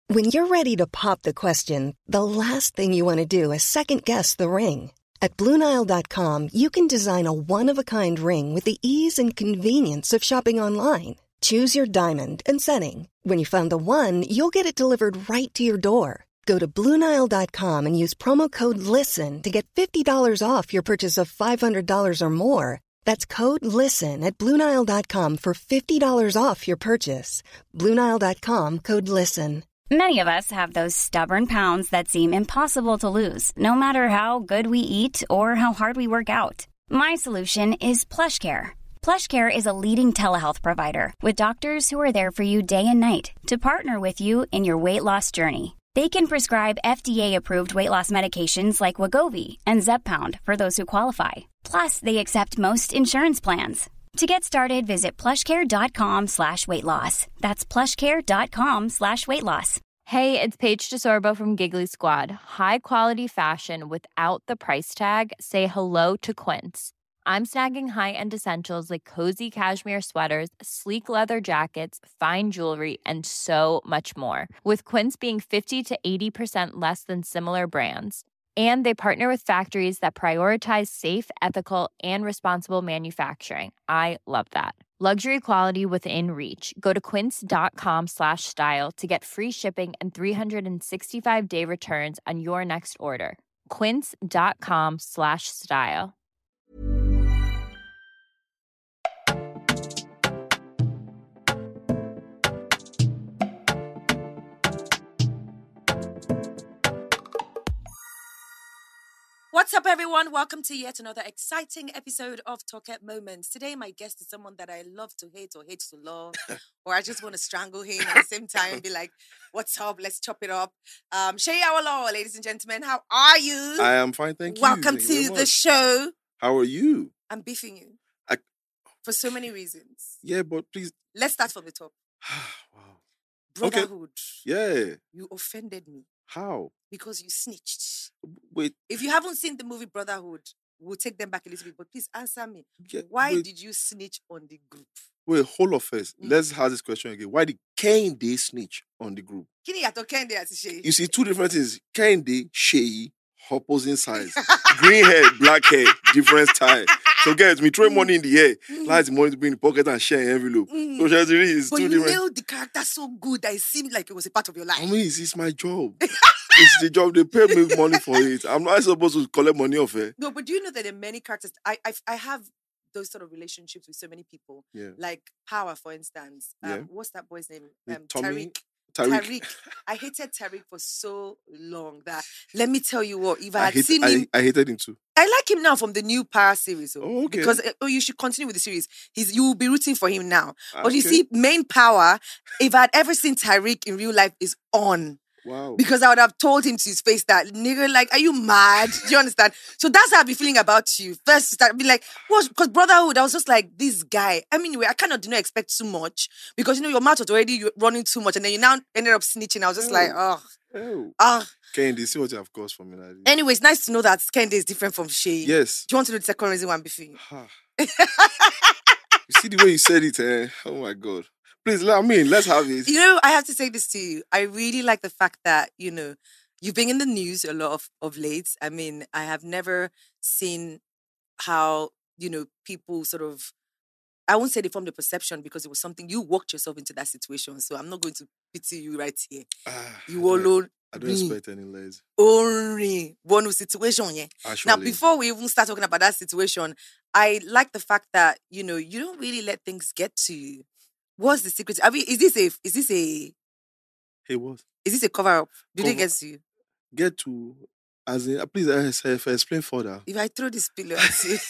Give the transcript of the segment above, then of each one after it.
When you're ready to pop the question, the last thing you want to do is second-guess the ring. At BlueNile.com, you can design a one-of-a-kind ring with the ease and convenience of shopping online. Choose your diamond and setting. When you find the one, you'll get it delivered right to your door. Go to BlueNile.com and use promo code LISTEN to get $50 off your purchase of $500 or more. That's code LISTEN at BlueNile.com for $50 off your purchase. BlueNile.com, code LISTEN. Many of us have those stubborn pounds that seem impossible to lose, no matter how good we eat or how hard we work out. My solution is PlushCare. PlushCare is a leading telehealth provider with doctors who are there for you day and night to partner with you in your weight loss journey. They can prescribe FDA-approved weight loss medications like Wegovy and Zepbound for those who qualify. Plus, they accept most insurance plans. To get started, visit plushcare.com/weightloss. That's plushcare.com/weightloss. Hey, it's Paige DeSorbo from Giggly Squad. High quality fashion without the price tag. Say hello to Quince. I'm snagging high-end essentials like cozy cashmere sweaters, sleek leather jackets, fine jewelry, and so much more. With Quince being 50 to 80% less than similar brands. And they partner with factories that prioritize safe, ethical, and responsible manufacturing. I love that. Luxury quality within reach. Go to quince.com/style to get free shipping and 365-day returns on your next order. Quince.com/style. What's up, everyone? Welcome to yet another exciting episode of Talk at Moments. Today, my guest is someone that I love to hate or hate to love, or I just want to strangle him at the same time and be like, what's up? Let's chop it up. Seyi Awolowo, ladies and gentlemen, how are you? I am fine, thank you. Welcome Thank you to the show. How are you? I'm beefing you. I- For so many reasons. Yeah, but please. Let's start from the top. Wow. Brotherhood. Yeah. You offended me How? because you snitched. Wait. If you haven't seen the movie Brotherhood, we'll take them back a little bit, but please answer me. Yeah, Why wait. did you snitch on the group? Wait, hold on first. Let's have this question again. Why did Kehinde snitch on the group? Kini yato Kehinde àti Seyi. You see, two different things. Kehinde, Seyi, opposing sides. Green hair, black hair, different style. So guys, me throw money in the air. Like the money to be in the pocket and share an envelope. So it's But two you different. nailed the character so good that it seemed like it was a part of your life. I mean, it's my job. It's the job. They pay me money for it. I'm not supposed to collect money off it. No, but do you know that there are many characters? I have those sort of relationships with so many people. Yeah. Like Power, for instance. Yeah. What's that boy's name? Tommy? Tariq. Tariq. I hated Tariq for so long that, let me tell you what, if I had hate- seen him, I hated him too. I like him now from the new Power series. Oh, okay. Because you should continue with the series. You will be rooting for him now. But you Okay. see, main Power, if I'd ever seen Tariq in real life, is on. Wow. Because I would have told him to his face that, nigga, like, are you mad? Do you understand? So that's how I'd be feeling about you. First, I'd be like, what? Because Brotherhood, I was just like, this guy. I mean, anyway, I kind of did not expect too much because, you know, your mouth was already running too much and then you now ended up snitching. I was just like, Oh. Kehinde, see what you have caused for me. Like this. Anyway, it's nice to know that Kehinde is different from Seyi. Yes. Do you want to know the second reason why I'm beefing you? You see the way you said it, eh? Oh my God. Please, let's have it. You know, I have to say this to you. I really like the fact that, you know, you've been in the news a lot of late. I mean, I have never seen how, you know, people sort of, I won't say they formed a perception because it was something, you walked yourself into that situation. So I'm not going to pity you right here. You alone. I don't expect any less. Only one situation, yeah. Actually. Now, before we even start talking about that situation, I like the fact that, you know, you don't really let things get to you. What's the secret? I mean, is this a Hey, what? is this a cover up? Do they get to you? Get to, as in, please explain further. If I throw this pillow at you,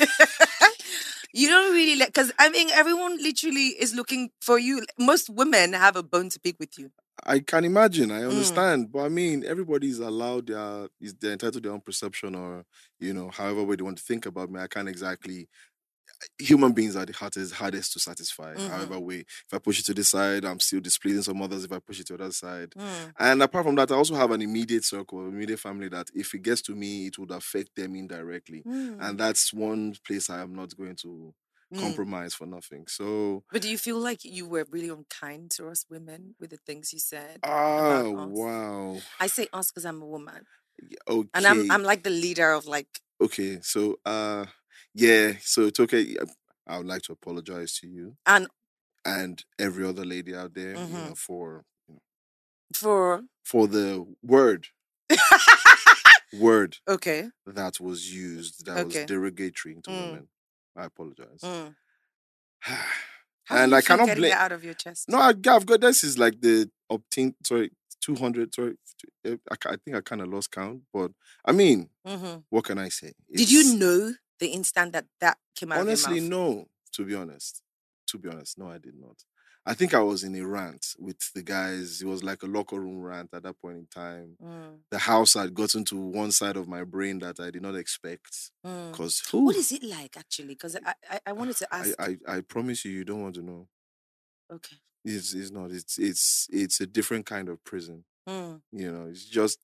you don't really let, because I mean, everyone literally is looking for you. Most women have a bone to pick with you. I can imagine, I understand, but I mean, everybody's allowed they're entitled to their own perception or, you know, however way they want to think about me. I can't exactly, human beings are the hardest to satisfy, however way. If I push it to this side, I'm still displeasing some others if I push it to the other side. And apart from that, I also have an immediate circle, immediate family that if it gets to me, it would affect them indirectly. And that's one place I am not going to compromise for nothing. So, But do you feel like you were really unkind to us women with the things you said? wow. about us? I say us because I'm a woman. Okay. And I'm like the leader of like... Okay, so yeah, so it's okay. I would like to apologize to you And every other lady out there, Mhm. for for the word okay. that was used that was Okay. derogatory to Mm. women. I apologize. Mm. How And do you I feel cannot getting blame. that out of your chest? No, I've got this is like the 200. Sorry, I think I kind of lost count, but I mean, Mhm. what can I say? Did you It's know the instant that came out of your honestly mouth? no. To be honest, no, I did not. I think I was in a rant with the guys. It was like a locker room rant at that point in time. Mm. The house had gotten to one side of my brain that I did not expect. Mm. Because What is it like actually? Because I wanted to ask. I promise you, you don't want to know. Okay. It's not. It's a different kind of prison. Mm. It's just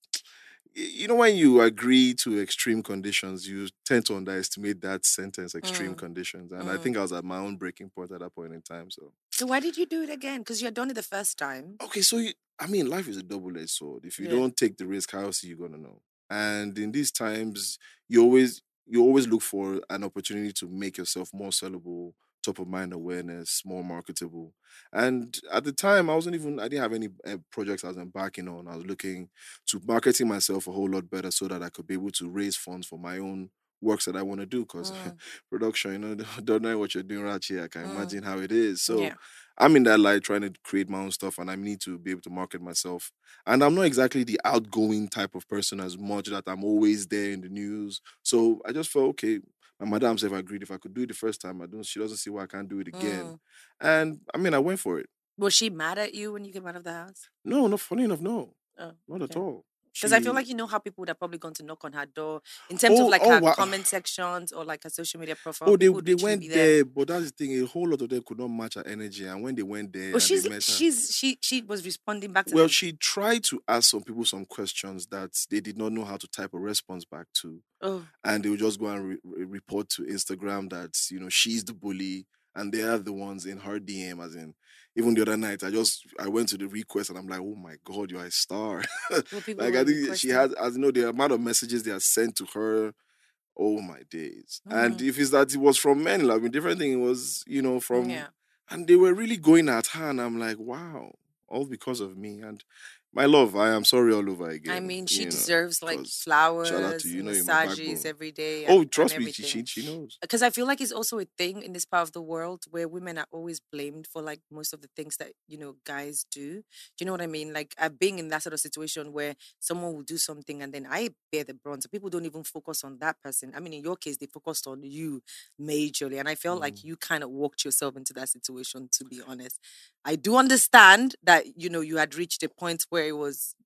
when you agree to extreme conditions, you tend to underestimate that sentence, extreme conditions. And I think I was at my own breaking point at that point in time. So why did you do it again? Because you had done it the first time. Okay, so life is a double-edged sword. If you Yeah. don't take the risk, how else are you gonna know? And in these times, you always look for an opportunity to make yourself more sellable, top of mind awareness, more marketable. And at the time, I didn't have any projects I was embarking on. I was looking to marketing myself a whole lot better so that I could be able to raise funds for my own works that I want to do. Because production, don't know what you're doing right here. I can imagine how it is. So Yeah. I'm in that light trying to create my own stuff, and I need to be able to market myself. And I'm not exactly the outgoing type of person as much that I'm always there in the news. So I just felt, okay, my madam said if I agreed, if I could do it the first time, she doesn't see why I can't do it again. And I went for it. Was she mad at you when you came out of the house? No, not funny enough, no. Oh, Not at all. Because I feel like how people would have probably gone to knock on her door in terms of like her wow. comment sections or like her social media profile. Oh, People would they literally went be there, but that's the thing. A whole lot of them could not match her energy, and when they went there, Oh, and they met her, she was responding back to well, them. she tried to ask some people some questions that they did not know how to type a response back to. Oh. And they would just go and report to Instagram that she's the bully, and they are the ones in her DM. As in, even the other night, I went to the request and I'm like, oh my god, you're a star. Like I think she had, as you know, the amount of messages they have sent to her. Oh my days! And if it's that it was from men, like a different thing. It was from, and they were really going at her, and I'm like, wow, all because of me. And my love, I am sorry all over again. I mean, she deserves like flowers, shout out to you, massages every day. Oh, trust me, she knows. Because I feel like it's also a thing in this part of the world where women are always blamed for like most of the things that guys do. Do you know what I mean? Like I've been in that sort of situation where someone will do something and then I bear the brunt. So people don't even focus on that person. I mean, in your case, they focused on you majorly, and I felt like you kind of walked yourself into that situation. To be honest, I do understand that you had reached a point where it was,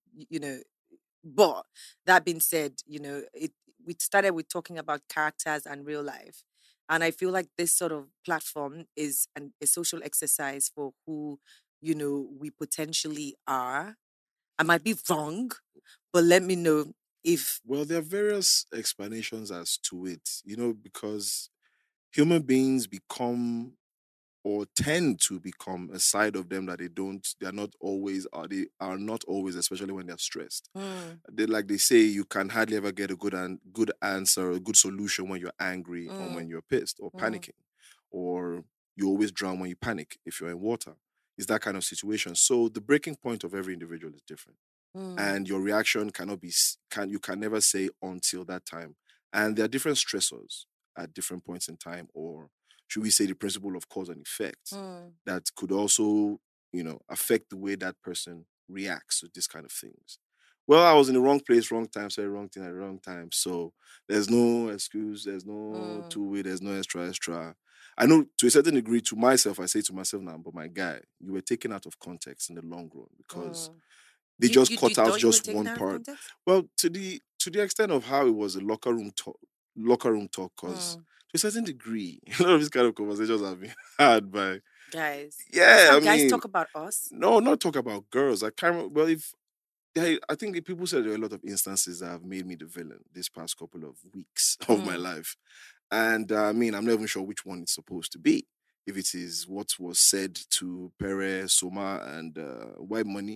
but that being said, we started with talking about characters and real life. And I feel like this sort of platform is a social exercise for who, we potentially are. I might be wrong, but let me know if... Well, there are various explanations as to it, because human beings become or tend to become a side of them that they are not always, especially when they're stressed. They say you can hardly ever get a good answer, a good solution when you're angry or when you're pissed or panicking, or you always drown when you panic if you're in water. It's that kind of situation. So the breaking point of every individual is different. And your reaction you can never say until that time. And there are different stressors at different points in time, or should we say the principle of cause and effect that could also, affect the way that person reacts to this kind of things. Well, I was in the wrong place, wrong time, said the wrong thing at the wrong time. So there's no excuse, there's no two-way, there's no extra. I know to a certain degree, to myself, I say to myself now, but my guy, you were taken out of context in the long run because they just cut out just one part. Well, to the extent of how it was a locker room talk, because to a certain degrey, a lot of these kind of conversations have been had by guys. Yeah, guys talk about us. No, not talk about girls. I can't remember. Well, I think people said there are a lot of instances that have made me the villain this past couple of weeks of my life. And I'm not even sure which one it's supposed to be. If it is what was said to Pere, Soma, and White Money,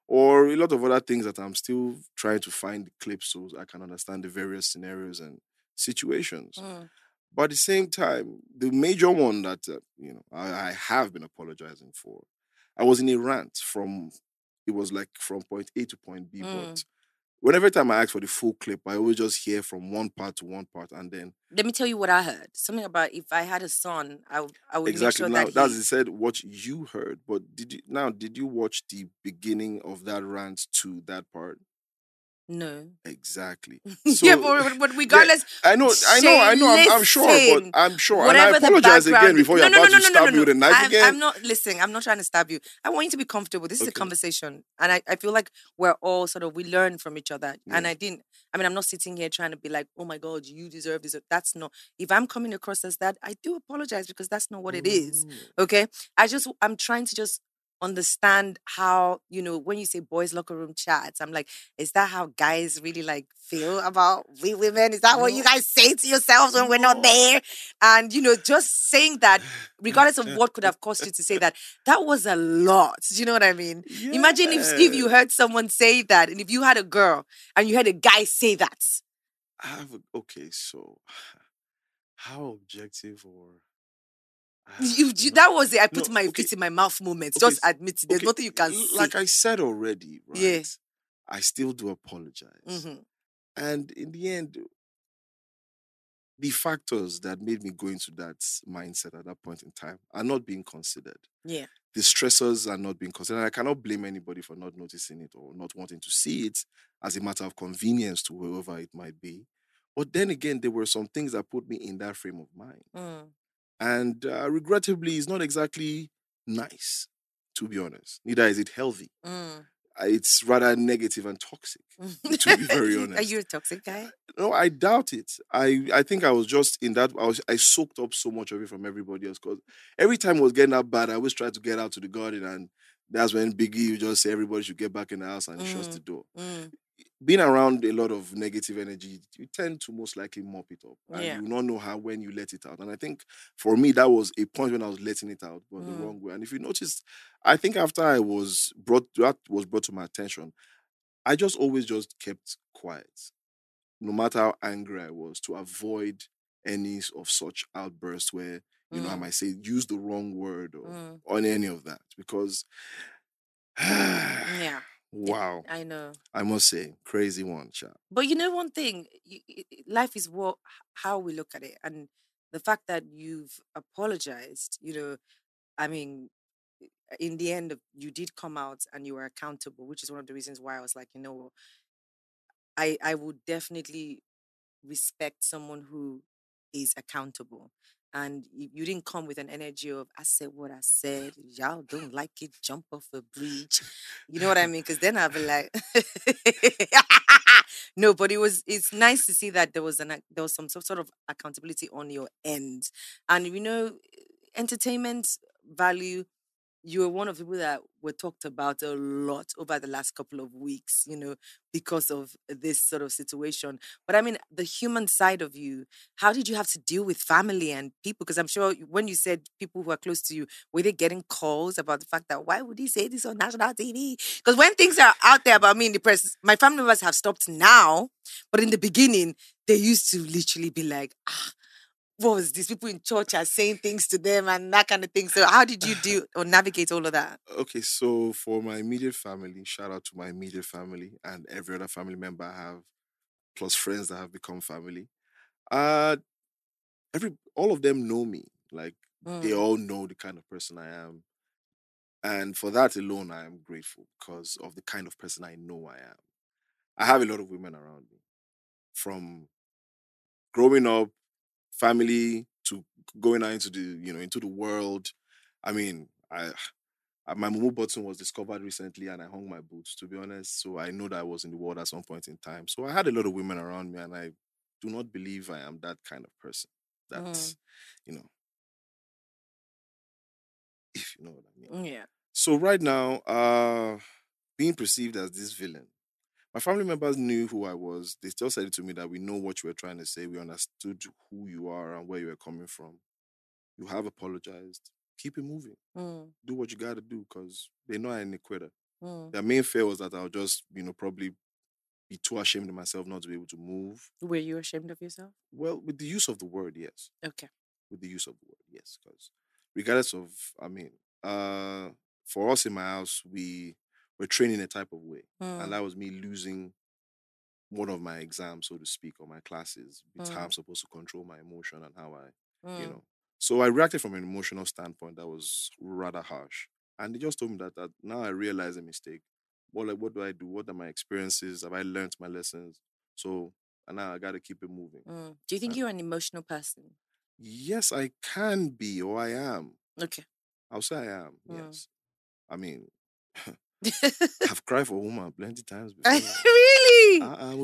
or a lot of other things that I'm still trying to find the clips so I can understand the various scenarios and situations. But at the same time, the major one that I have been apologizing for, I was in a rant it was like from point A to point B, but whenever time I ask for the full clip, I always just hear from one part to one part, and then Let me tell you what I heard. Something about if I had a son, I would make exactly sure now that that's it said what you heard. But did you watch the beginning of that rant to that part? No. Exactly. Yeah, So but regardless, I know. I'm sure, but listen, I'm sure, and I whatever the apologize again background. before No, you're no, no, about no, to no, no, no, stab me no. with a knife again. I'm not. Listen, I'm not trying to stab you. I want you to be comfortable. This is a Okay. conversation, and I feel like we're all we learn from each other. And Yeah. I'm not sitting here trying to be like, oh my God, you deserve this. That's not. If I'm coming across as that, I do apologize because that's not what it is. Okay. I'm trying to just understand how, when you say boys locker room chats, I'm like, is that how guys really like feel about we women? Is that what you guys say to yourselves when we're not there? And just saying that, regardless of what could have caused you to say that, that was a lot. Do you know what I mean? Imagine if you heard someone say that, and if you had a girl and you heard a guy say that. Okay, so how objective or That was it. I put no, my okay, feet in my mouth moment. okay, Just admit it. There's okay. nothing you can say. Like I said already, Yeah. right? I still do apologize, and in the end, the factors that made me go into that mindset at that point in time are not being considered. Yeah. The stressors are not being considered. I cannot blame anybody for not noticing it or not wanting to see it as a matter of convenience to whoever it might be. But then again, there were some things that put me in that frame of mind. And regrettably, it's not exactly nice, to be honest. Neither is it healthy. It's rather negative and toxic, to be very honest. Are you a toxic guy? No, I doubt it. I think I was just in that. I soaked up so much of it from everybody else because every time it was getting that bad, I always tried to get out to the garden, and that's when Biggie you just say everybody should get back in the house and shut the door. Being around a lot of negative energy, you tend to most likely mop it up, and you will not know how when you let it out. And I think for me that was a point when I was letting it out, but the wrong way. And if you notice, I think after that was brought to my attention, I just always just kept quiet no matter how angry I was, to avoid any of such outbursts where, I might say, use the wrong word or on any of that. Because, yeah. Wow. I know. I must say, crazy one, child. But one thing, life is how we look at it. And the fact that you've apologized, I mean, in the end, you did come out and you were accountable, which is one of the reasons why I was like, I would definitely respect someone who is accountable. And you didn't come with an energy of, I said what I said, y'all don't like it, jump off a bridge. You know what I mean? Because then I'll be like, no, but it's nice to see that there was some sort of accountability on your end. And entertainment value, you were one of the people that were talked about a lot over the last couple of weeks, because of this sort of situation. But I mean, the human side of you, how did you have to deal with family and people? Because I'm sure when you said people who are close to you, were they getting calls about the fact that why would he say this on national TV? Because when things are out there about me in the press, my family members have stopped now. But in the beginning, they used to literally be like, what was this? People in church are saying things to them and that kind of thing. So how did you do or navigate all of that? Okay, so for my immediate family, shout out to my immediate family and every other family member I have, plus friends that have become family. All of them know me. Like they all know the kind of person I am. And for that alone, I am grateful because of the kind of person I know I am. I have a lot of women around me from growing up, family to going out into the world. I mean, my Mumu button was discovered recently and I hung my boots, to be honest. So I know that I was in the world at some point in time. So I had a lot of women around me and I do not believe I am that kind of person. That's, if you know what I mean. Yeah. So right now, being perceived as this villain, my family members knew who I was. They still said it to me that we know what you were trying to say. We understood who you are and where you were coming from. You have apologized. Keep it moving. Do what you got to do because they know I ain't a quitter. Their main fear was that I'll just, probably be too ashamed of myself not to be able to move. Were you ashamed of yourself? Well, with the use of the word, yes. Okay. With the use of the word, yes. Because regardless of, for us in my house, we were trained in a type of way. And that was me losing one of my exams, so to speak, or my classes, with how I'm supposed to control my emotion and how I, So I reacted from an emotional standpoint that was rather harsh. And they just told me that now I realize a mistake. What do I do? What are my experiences? Have I learned my lessons? So, and now I got to keep it moving. Do you think you're an emotional person? Yes, I can be, or I am. Okay. I'll say I am, yes. I mean, I've cried for a woman plenty times before. Really? I've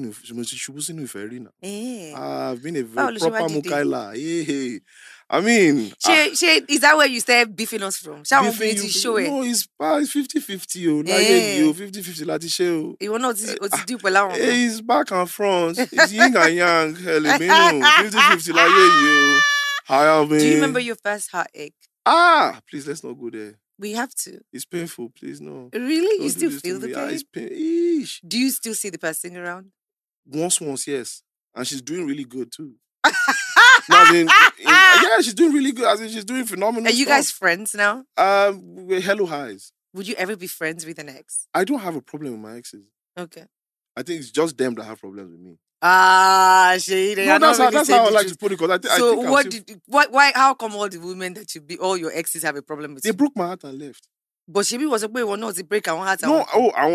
been a very proper Mukaila. Hey. I mean... is that where you started beefing us from? No, it's 50-50. 50-50 láti ṣe o. Ìwọ náà ti deal pẹ̀lú àwọn. It's back and front. It's yin and yang. 50-50 láyé yìí o. Do you remember your first heartache? Please, let's not go there. We have to. It's painful, please, no. Really? You still feel the pain? It's pain. Do you still see the person around? Once, yes. And she's doing really good, too. Yeah, she's doing really good. As in, she's doing phenomenal Are you guys friends now? We're hello highs. Would you ever be friends with an ex? I don't have a problem with my exes. Okay. I think it's just them that have problems with me. Shade. No, that's how I like to put it. Why? How come all the women that all your exes have a problem with? They broke my heart and left. But she was a boy, not to break our heart. No,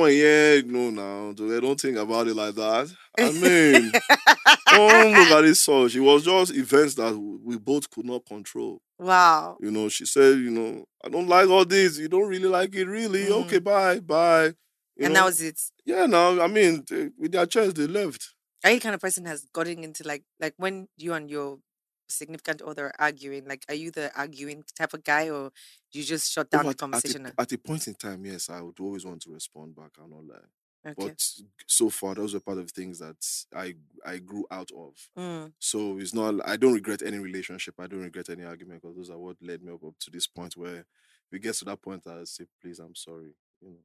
now. They don't think about it like that. I mean, look at this song. She was just events that we both could not control. Wow. She said, I don't like all this. You don't really like it, really? Okay, bye. And that was it. Yeah, no, I mean, with their chance, they left. Are you the kind of person has gotten into like when you and your significant other are arguing, like are you the arguing type of guy or do you just shut down the conversation? At a point in time, yes, I would always want to respond back, I'll not lie. Okay. But so far, those were part of things that I grew out of. So it's not, I don't regret any relationship. I don't regret any argument because those are what led me up to this point where if it gets to that point, I say, please, I'm sorry.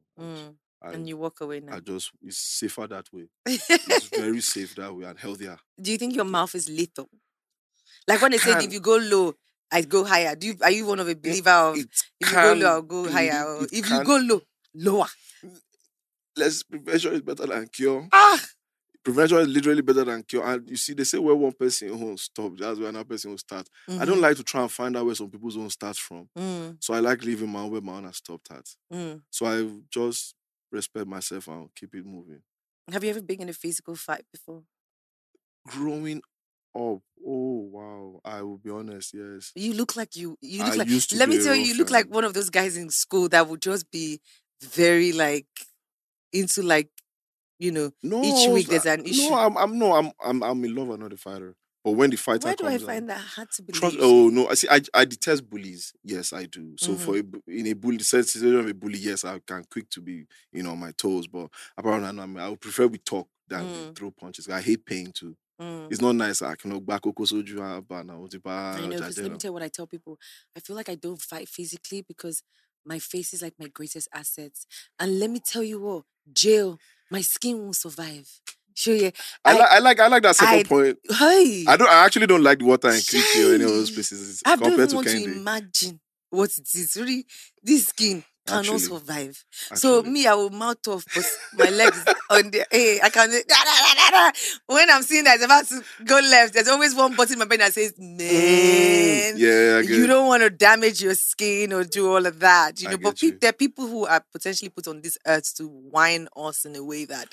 And you walk away now. it's safer that way. It's very safe that way and healthier. Do you think your mouth is lethal? Like when they say if you go low, I go higher. Are you one of a believer of if you go low, I'll go higher? Or if you go low, lower. Prevention is better than cure. Prevention is literally better than cure. And you see, they say where one person won't stop, that's where another person will start. I don't like to try and find out where some people's own starts from. So I like leaving my own where my own has stopped at. So I just respect myself and keep it moving. Have you ever been in a physical fight before? Growing up, oh wow, I will be honest, yes. You look like let me tell you, you look like one of those guys in school that would just be very into each week there's an issue. No, I'm in love and not a fighter. But when the fighter comes, why do I find that hard to believe? Oh no, I detest bullies. Yes, I do. So in a bully situation of a bully, yes, I can quick to be on my toes. But apparently, I would prefer we talk than throw punches. I hate pain too. It's not nice. I cannot back soju. I know, because let me tell you what I tell people. I feel like I don't fight physically because my face is like my greatest assets. And let me tell you what, jail, my skin won't survive. Sure, yeah. I like that second point. Hey, I actually don't like the water in Creepy or any of those places. I don't want to imagine what it is. Really, this skin cannot survive. So me, I will mouth off my legs on the. Hey, I can. When I'm seeing that it's about to go left, there's always one button in my brain that says, "Man, you don't want to damage your skin or do all of that." But there are people who are potentially put on this earth to whine us in a way that,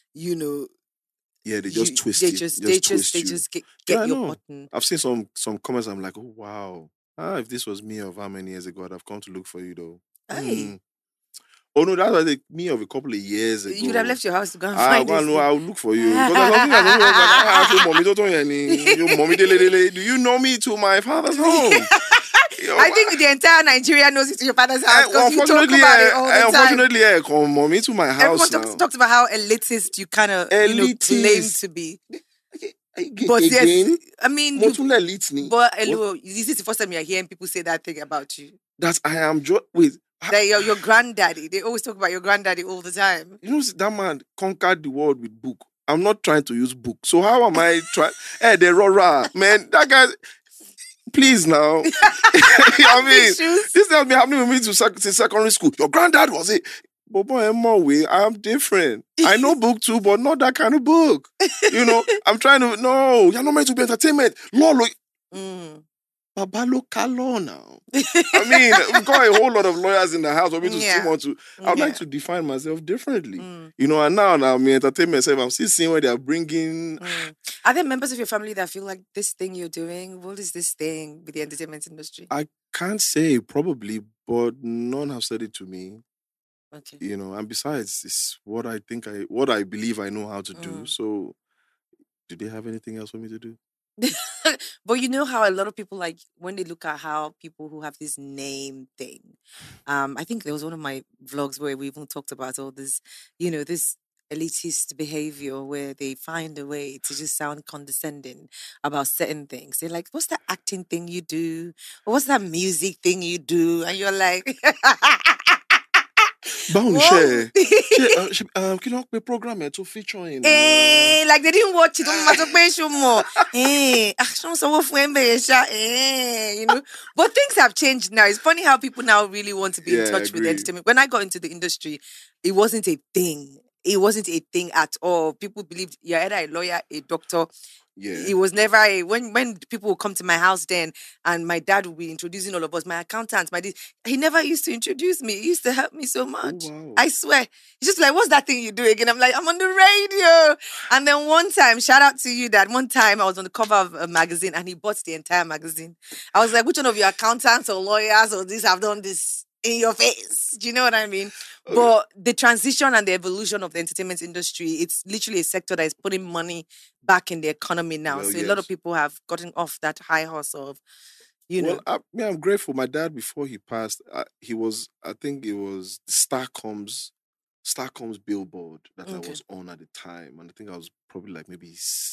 Yeah, they just twist it. They just get your button. I've seen some comments. I'm like, oh wow. If this was me of how many years ago, I'd have come to look for you though. Hey. Oh no, that was me of a couple of years ago. You would have left your house to go and find this. No, I'll look for you. Because do you know me to my father's home? I think the entire Nigeria knows it to your father's house because you talk about it all the time. Unfortunately, come mommy to my house. Everyone talks about how elitist you kind of claim to be. But yes, I mean, this is the first time you're hearing people say that thing about you. That I am wait, That your granddaddy. They always talk about your granddaddy all the time. You know, that man conquered the world with book. I'm not trying to use book. So how am I trying? Hey, the Rora, man, that guy. Please now. I mean, this has been happening with me since secondary school. Your granddad was it. But boy, I'm different. I know book too, but not that kind of book. You know, I'm trying to. No, you're not meant to be entertainment. Lolo. Babalo Kalo now. I mean, we've got a whole lot of lawyers in the house. For me to still want to, I'd like to define myself differently. You know, and now me entertainment myself. I'm still seeing where they're bringing. Are there members of your family that feel like this thing you're doing? What is this thing with the entertainment industry? I can't say probably, but none have said it to me. Okay. You know, and besides, it's what I believe I know how to do. So, do they have anything else for me to do? But you know how a lot of people, like, when they look at how people who have this name thing, I think there was one of my vlogs where we even talked about all this, you know, this elitist behavior where they find a way to just sound condescending about certain things. They're like, what's that acting thing you do? Or what's that music thing you do? And you're like... Bounce, kí ló pe program ẹ̀ tó feature in. Like they didn't watch it. You know. But things have changed now. It's funny how people now really want to be in touch with entertainment. When I got into the industry, it wasn't a thing. It wasn't a thing at all. People believed you're either a lawyer, a doctor. Yeah. It was never when people would come to my house then and my dad would be introducing all of us, my accountant, he never used to introduce me. He used to help me so much. Oh, wow. I swear. He's just like, what's that thing you do again? I'm like, I'm on the radio. And then one time, shout out to you, Dad. One time I was on the cover of a magazine and he bought the entire magazine. I was like, which one of your accountants or lawyers or this have done this in your face? Do you know what I mean? Okay. But the transition and the evolution of the entertainment industry, it's literally a sector that is putting money back in the economy now. Well, so a lot of people have gotten off that high horse of, you know. Well, I'm grateful. My dad, before he passed, I think it was Starcom's billboard that I was on at the time. And I think I was probably like maybe...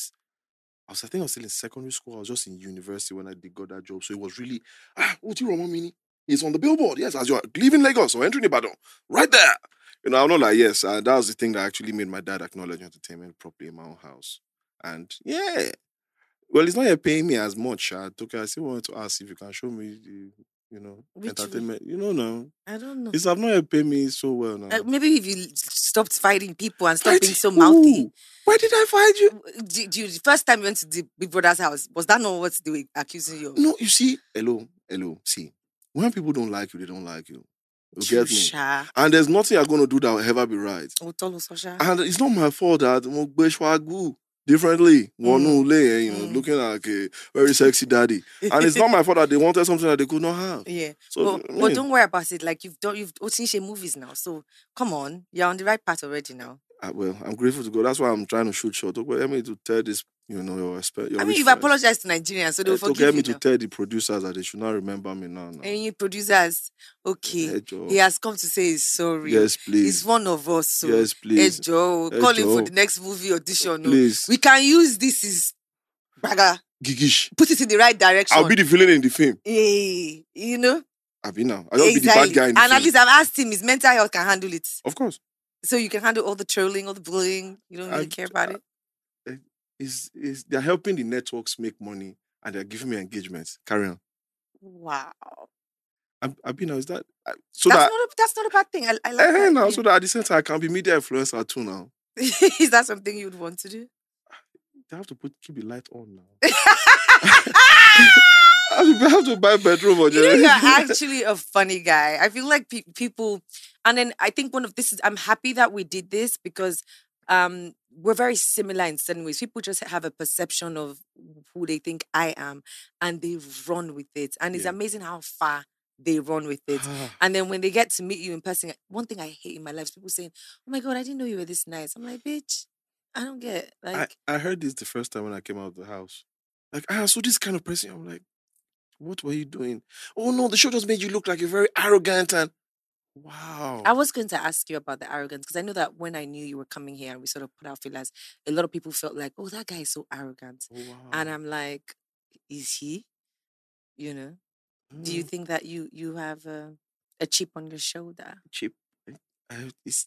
I think I was still in secondary school. I was just in university when I got that job. So it was really, what you want, Mini? It's on the billboard. Yes, as you're leaving Lagos or entering Ibadan. Right there. You know, I'm not like, yes. That was the thing that actually made my dad acknowledge entertainment properly in my own house. And yeah. Well, it's not yet paying me as much. I still wanted to ask if you can show me the, entertainment. You know now. I don't know. It's not yet paying me so well now. Maybe if you stopped fighting people and stopped being so mouthy. Why did I fight you? The first time you went to the Big Brother's house, was that not what they were accusing you of? No, you see, hello, see. When people don't like you, they don't like you. You get me? And there's nothing you're going to do that will ever be right. And it's not my fault that differently, looking like a very sexy daddy. And it's not my fault that they wanted something that they could not have. Yeah. So, but don't worry about it. Like, you've seen movies now. So, come on. You're on the right path already now. Well, I'm grateful to God. That's why I'm trying to shoot short. Let me to tell this, your respect. I mean, you've apologized to Nigerians, so they'll forgive you. Get me to tell the producers that they should not remember me now. Any producers, okay. He has come to say he's sorry. Yes, please. He's one of us. So. Yes, please. Call him for the next movie audition. Please. We can use this as braga. Gigish. Put it in the right direction. I'll be the villain in the film. Yeah, you know. I'll be now. I'll be the bad guy in the film. And at least I've asked him, his mental health can handle it. Of course. So you can handle all the trolling, all the bullying. You don't really care about it. They're helping the networks make money and they're giving me engagements. Carry on. Wow. Is that that's not a bad thing. I like that. Now, so that at the same time I can be media influencer too now. Is that something you would want to do? They have to keep the light on now. I have to buy petrol for you know, you're actually a funny guy. I feel like people, and then I think I'm happy that we did this because we're very similar in certain ways. People just have a perception of who they think I am and they run with it. And it's amazing how far they run with it. And then when they get to meet you in person, one thing I hate in my life is people saying, oh my God, I didn't know you were this nice. I'm like, bitch, I don't get like. I heard this the first time when I came out of the house. Like, so this kind of person, I'm like, what were you doing? Oh no, the show just made you look like you're very arrogant and wow. I was going to ask you about the arrogance because I know that when I knew you were coming here and we sort of put our feelers, a lot of people felt like, oh, that guy is so arrogant. Wow. And I'm like, is he? You know? Do you think that you have a a chip on your shoulder. Chip. It's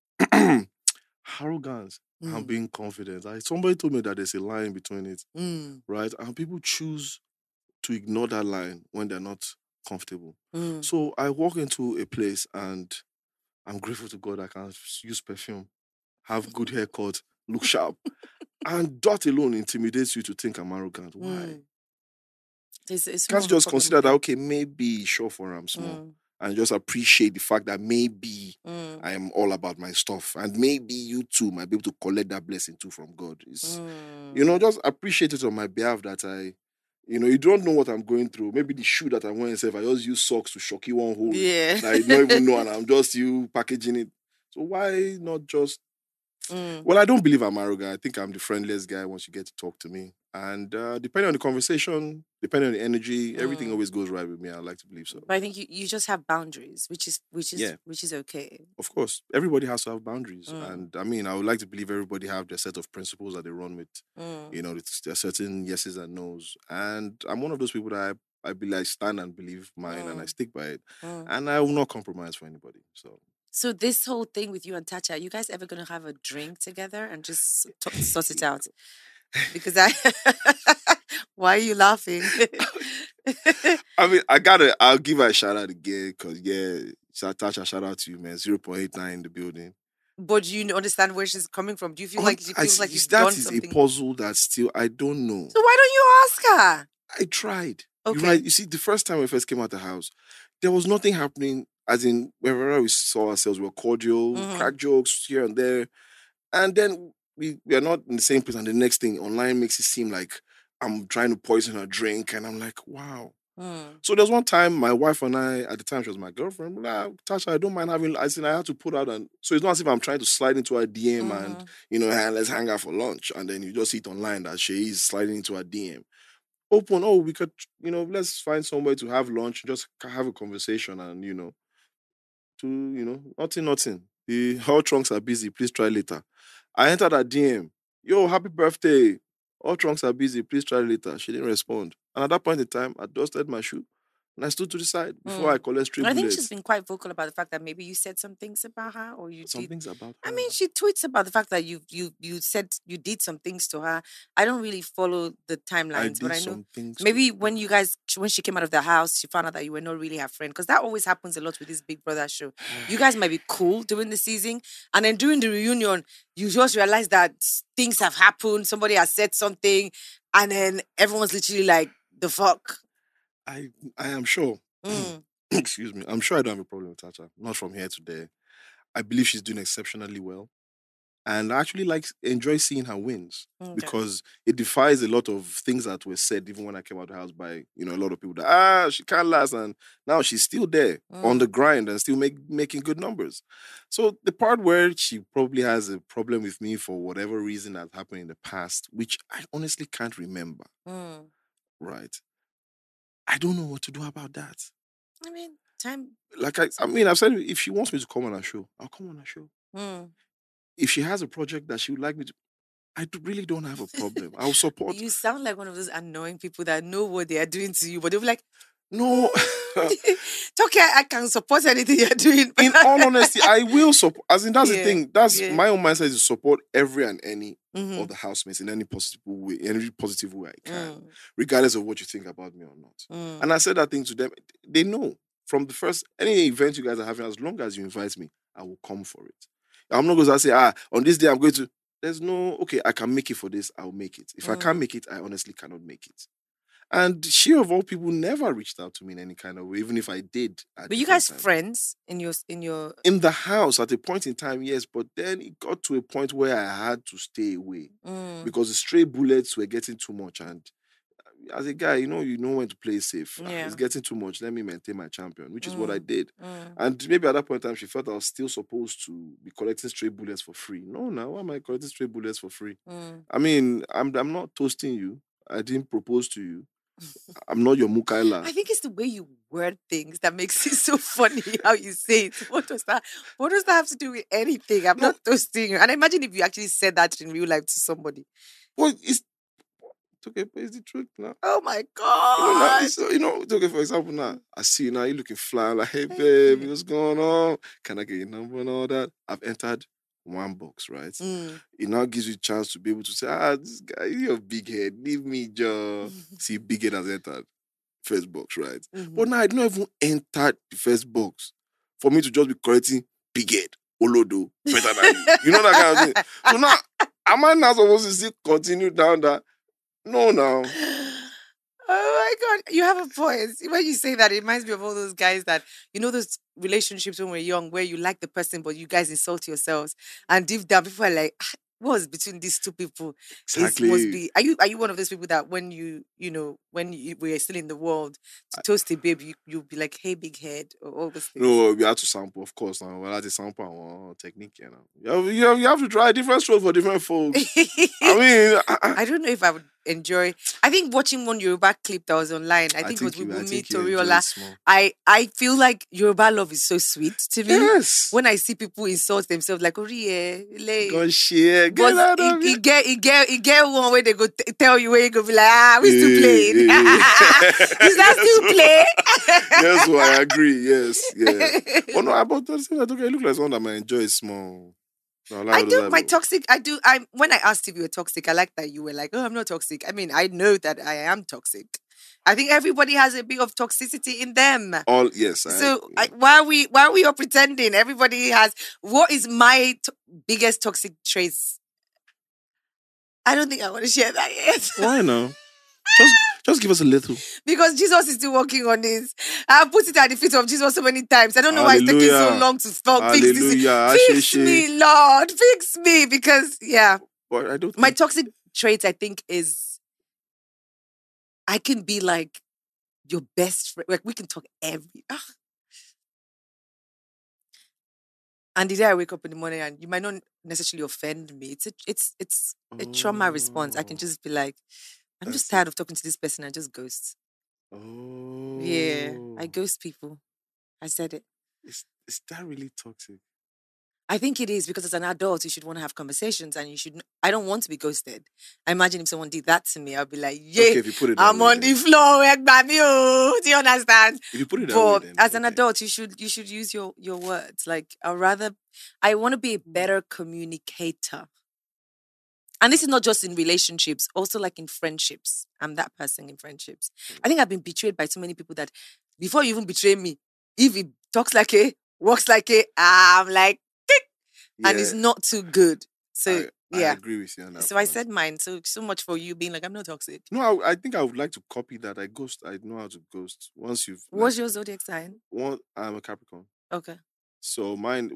arrogance and being confident. Somebody told me that there's a line between it, right? And people choose to ignore that line when they're not comfortable. So I walk into a place and I'm grateful to God I can use perfume, have good haircut, look sharp. And that alone intimidates you to think I'm arrogant. Why? Can't you just consider that, okay, maybe sure for I'm small. And just appreciate the fact that maybe I am all about my stuff. And maybe you too might be able to collect that blessing too from God. Just appreciate it on my behalf that you don't know what I'm going through. Maybe the shoe that I'm wearing, I just use socks to shock you one hole. Yeah. That you don't even know, and I'm just you packaging it. So why not just... Well, I don't believe I'm arrogant. I think I'm the friendliest guy once you get to talk to me. And depending on the conversation, depending on the energy, everything always goes right with me. I like to believe so. But I think you just have boundaries, which is okay. Of course, everybody has to have boundaries, and I mean, I would like to believe everybody have their set of principles that they run with. There are certain yeses and nos, and I'm one of those people that I stand and believe mine, and I stick by it, and I will not compromise for anybody. So this whole thing with you and Tacha, are you guys ever going to have a drink together and just sort it out? Because why are you laughing? I mean, I'll give her a shout out again because, Tacha, shout out to you, man. 0.89 in the building. But do you understand where she's coming from? Do you feel like she feels like you've done something? That is a puzzle that still, I don't know. So why don't you ask her? I tried. Okay. You're right. You see, the first time we first came out the house, there was nothing happening. As in, wherever we saw ourselves, we were cordial, crack jokes here and there. And then we are not in the same place. And the next thing online makes it seem like I'm trying to poison her drink. And I'm like, wow. So there was one time my wife and I, at the time she was my girlfriend, Tasha, I don't mind having, I had to put out, and so it's not as if I'm trying to slide into her DM and, hey, let's hang out for lunch. And then you just see it online that she is sliding into her DM. Open, we could, let's find somewhere to have lunch, just have a conversation and, nothing. The all trunks are busy. Please try later. I entered her DM. Yo, happy birthday. All trunks are busy. Please try later. She didn't respond. And at that point in time, I dusted my shoe and I stood to the side before I collect stray bullets. I think she's been quite vocal about the fact that maybe you said some things about her, or you some did things about her. I mean, she tweets about the fact that you said you did some things to her. I don't really follow the timelines, but I know maybe when she came out of the house, she found out that you were not really her friend, because that always happens a lot with this Big Brother show. You guys might be cool during the season, and then during the reunion, you just realize that things have happened. Somebody has said something, and then everyone's literally like, the fuck? I am sure. Excuse me. I'm sure I don't have a problem with Tacha. Not from here to there. I believe she's doing exceptionally well. And I actually enjoy seeing her wins because it defies a lot of things that were said even when I came out of the house by, a lot of people that, she can't last. And now she's still there on the grind and still making good numbers. So the part where she probably has a problem with me for whatever reason that happened in the past, which I honestly can't remember. Right. I don't know what to do about that. I mean, time. I've said if she wants me to come on her show, I'll come on her show. If she has a project that she would like me to, I really don't have a problem. I'll support. You sound like one of those annoying people that know what they are doing to you, but they'll be like, no. It's okay, I can support anything you're doing. In all honesty, I will support. As in, that's the thing. That's my own mindset, is to support every and any of the housemates in any positive way I can, regardless of what you think about me or not. And I said that thing to them. They know from the first, any event you guys are having, as long as you invite me, I will come for it. I'm not going to say, on this day I'm going to. There's no, okay, I can make it for this, I'll make it. If I can't make it, I honestly cannot make it. And she, of all people, never reached out to me in any kind of way, even if I did. But you guys friends in the house at a point in time, yes. But then it got to a point where I had to stay away because the stray bullets were getting too much. And as a guy, you know when to play safe. It's getting too much. Let me maintain my champion, which is what I did. And maybe at that point in time, she felt I was still supposed to be collecting stray bullets for free. No, now why am I collecting stray bullets for free? I mean, I'm not toasting you. I didn't propose to you. I'm not your Mukaila. I think it's the way you word things that makes it so funny how you say it. What does that have to do with anything? I'm not toasting you. And imagine if you actually said that in real life to somebody. Well, It's okay, but it's the truth now. Oh my You know, God. it's okay, for example, now, I see you now, you looking fly. I'm like, hey, Thank babe, you. what's going on? Can I get your number and all that? I've entered one box, right? It now gives you a chance to be able to say, this guy, you're a big head. Leave me, Joe. See, big head has entered first box, right? But now I don't even enter the first box for me to just be correcting big head, Olodo, better than you. You know that kind of thing. So now, am I not supposed to still continue down that? No, now. Oh my God, you have a point. When you say that, it reminds me of all those guys that, those relationships when we're young where you like the person, but you guys insult yourselves. And deep down, people are like, what's between these two people? It must Exactly. be. Are you one of those people that when we're still in the world, to toast a babe, you'll be like, hey, big head, or all those things? No, we have to sample, of course. Now, we have to sample our technique, You have to try different strokes for different folks. I mean, I don't know if I would enjoy. I think watching one Yoruba clip that was online. I think it was with Wunmi Toriola. I feel like Yoruba love is so sweet to me. Yes. When I see people insult themselves like Oriye, God shit, but get out of here. it get one where they go tell you where you go be like, we still playing. Is that still play? Yes, well, I agree. Yes, yeah. Oh no, about that, I think it look like someone that might enjoy small. No, I do my toxic. When I asked if you were toxic, I like that you were like, oh, I'm not toxic. I mean, I know that I am toxic. I think everybody has a bit of toxicity in them. Yes. Why are we all pretending? Everybody has. What is my biggest toxic traits? I don't think I want to share that yet. Why no? Just give us a little. Because Jesus is still working on this. I've put it at the feet of Jesus so many times. I don't know why it's taking so long to fix this. Fix me, Lord. Fix me. Because, But I don't my toxic traits, I think, is I can be like your best friend. Like, we can talk and the day I wake up in the morning, and you might not necessarily offend me. It's a trauma response. I can just be like, I'm just tired of talking to this person. I just ghost. Oh. Yeah, I ghost people. I said it. Is that really toxic? I think it is, because as an adult, you should want to have conversations, and I don't want to be ghosted. I imagine if someone did that to me, I'd be like, yeah, okay, if you put it I'm on the floor. Do you understand? If you put it that way, then, as an adult, you should use your words. Like, I want to be a better communicator. And this is not just in relationships, also like in friendships. I'm that person in friendships. I think I've been betrayed by so many people that before you even betray me, if he talks like a, walks like a, I'm like, and it's not too good. So, I agree with you on that. So I said mine. So much for you being like, I'm not toxic. No, I think I would like to copy that. I know how to ghost. Once you've... What's your zodiac sign? I'm a Capricorn. Okay. So mine,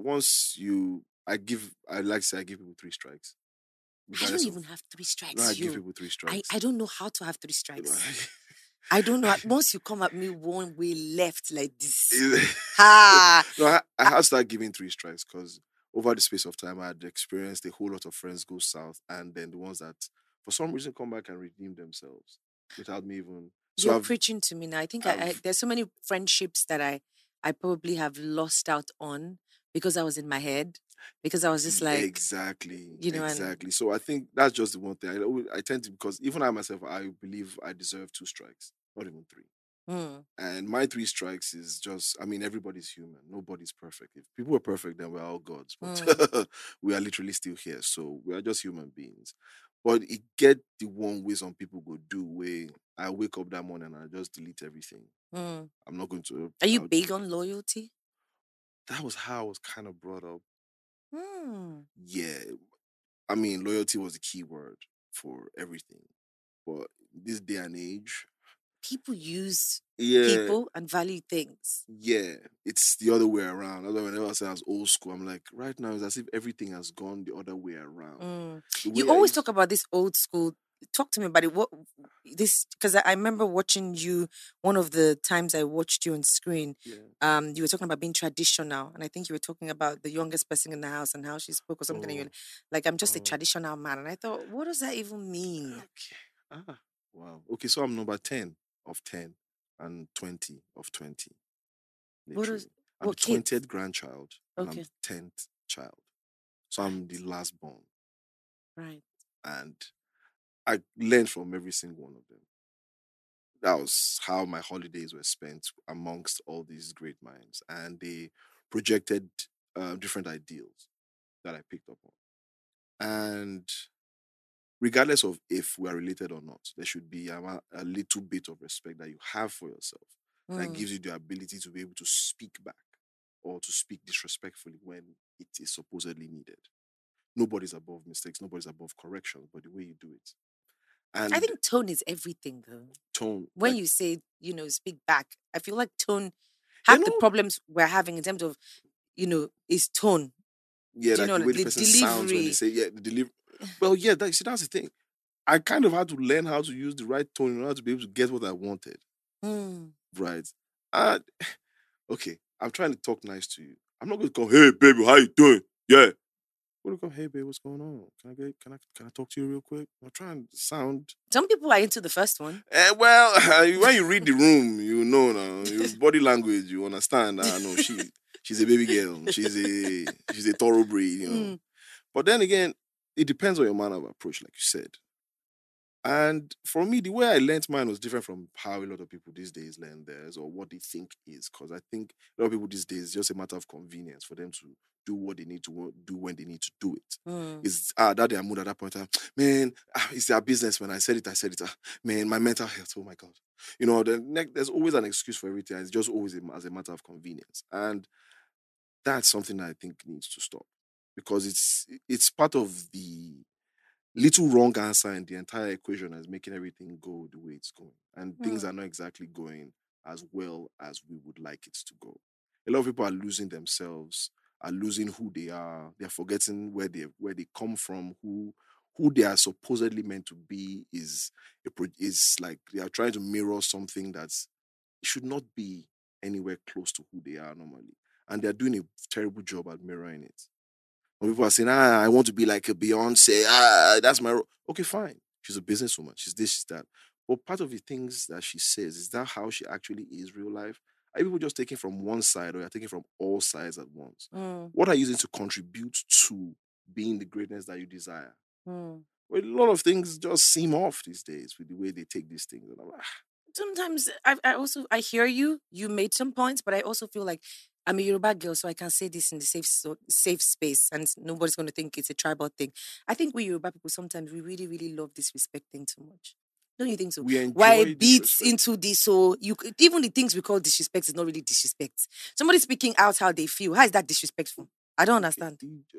I like to say I give people 3 strikes. I don't even have 3 strikes. No, I give people 3 strikes. I don't know how to have 3 strikes. I don't know. Once you come at me one way left like this. No, I had to start giving 3 strikes because over the space of time, I had experienced a whole lot of friends go south, and then the ones that, for some reason, come back and redeem themselves without me even... So you're preaching to me now. I think there's so many friendships that I probably have lost out on because I was in my head. Because I was just like... Exactly. Exactly. So I think that's just the one thing. I tend to, because even I myself, I believe I deserve 2 strikes, not even 3. And my 3 strikes is just, I mean, everybody's human. Nobody's perfect. If people were perfect, then we're all gods. But we are literally still here. So we are just human beings. But it get the one way some people go do where I wake up that morning and I just delete everything. I'm not going to... Are you big on loyalty? That was how I was kind of brought up. Yeah. I mean, loyalty was the key word for everything. But this day and age... people use people and value things. Yeah, it's the other way around. That's why whenever I say I was old school, I'm like, right now it's as if everything has gone the other way around. You always talk about this old school. Talk to me about it. Because I remember watching you, one of the times I watched you on screen, you were talking about being traditional. And I think you were talking about the youngest person in the house and how she spoke or something. And you're like, I'm just a traditional man. And I thought, what does that even mean? Okay. Wow. Okay, so I'm number 10 of 10 and 20 of 20. Literally. I'm the 20th grandchild and I'm the 10th child. So I'm the last born. Right. And I learned from every single one of them. That was how my holidays were spent amongst all these great minds, and they projected different ideals that I picked up on. And regardless of if we are related or not, there should be a little bit of respect that you have for yourself that gives you the ability to be able to speak back or to speak disrespectfully when it is supposedly needed. Nobody's above mistakes, nobody's above corrections, but the way you do it. And I think tone is everything, though. tone. When like, you say, speak back, I feel like tone, half the know- problems we're having in terms of, is tone. yeah, do you like know, the way the the person sounds when they delivery. say, the delivery. Well, yeah, that's the thing. I kind of had to learn how to use the right tone in order to be able to get what I wanted. Right. And okay, I'm trying to talk nice to you. I'm not going to go, hey baby, how you doing? Yeah. I'm going to go, hey babe, what's going on? Can I talk to you real quick? I'm trying to sound. Some people are into the first one. Well, when you read the room, you know now. Your body language, you understand. I know she's a baby girl. She's a thoroughbred, But then again, it depends on your manner of approach, like you said. And for me, the way I learnt mine was different from how a lot of people these days learn theirs or what they think is. Because I think a lot of people these days, it's just a matter of convenience for them to do what they need to do when they need to do it. It's that they are mood at that point. Man, it's their business. When I said it. Man, my mental health. Oh my God. There's always an excuse for everything. It's just always as a matter of convenience. And that's something that I think needs to stop. Because it's part of the little wrong answer in the entire equation is making everything go the way it's going. And things are not exactly going as well as we would like it to go. A lot of people are losing themselves, are losing who they are. They're forgetting where they come from, who they are supposedly meant to be is like they are trying to mirror something that should not be anywhere close to who they are normally. And they're doing a terrible job at mirroring it. When people are saying, I want to be like a Beyonce, that's my role. Okay, fine. She's a businesswoman. She's this, she's that. But part of the things that she says, is that how she actually is real life? Are people just taking from one side or you're taking from all sides at once? What are you using to contribute to being the greatness that you desire? Well, a lot of things just seem off these days with the way they take these things. And I'm like, Sometimes I hear you. You made some points, but I also feel like I'm a Yoruba girl, so I can say this in the safe space, and nobody's going to think it's a tribal thing. I think we Yoruba people sometimes we really, really love disrespecting too much. Don't you think so? We enjoy Why it beats disrespect. into this? So even the things we call disrespect is not really disrespect. Somebody speaking out how they feel. How is that disrespectful? I don't understand.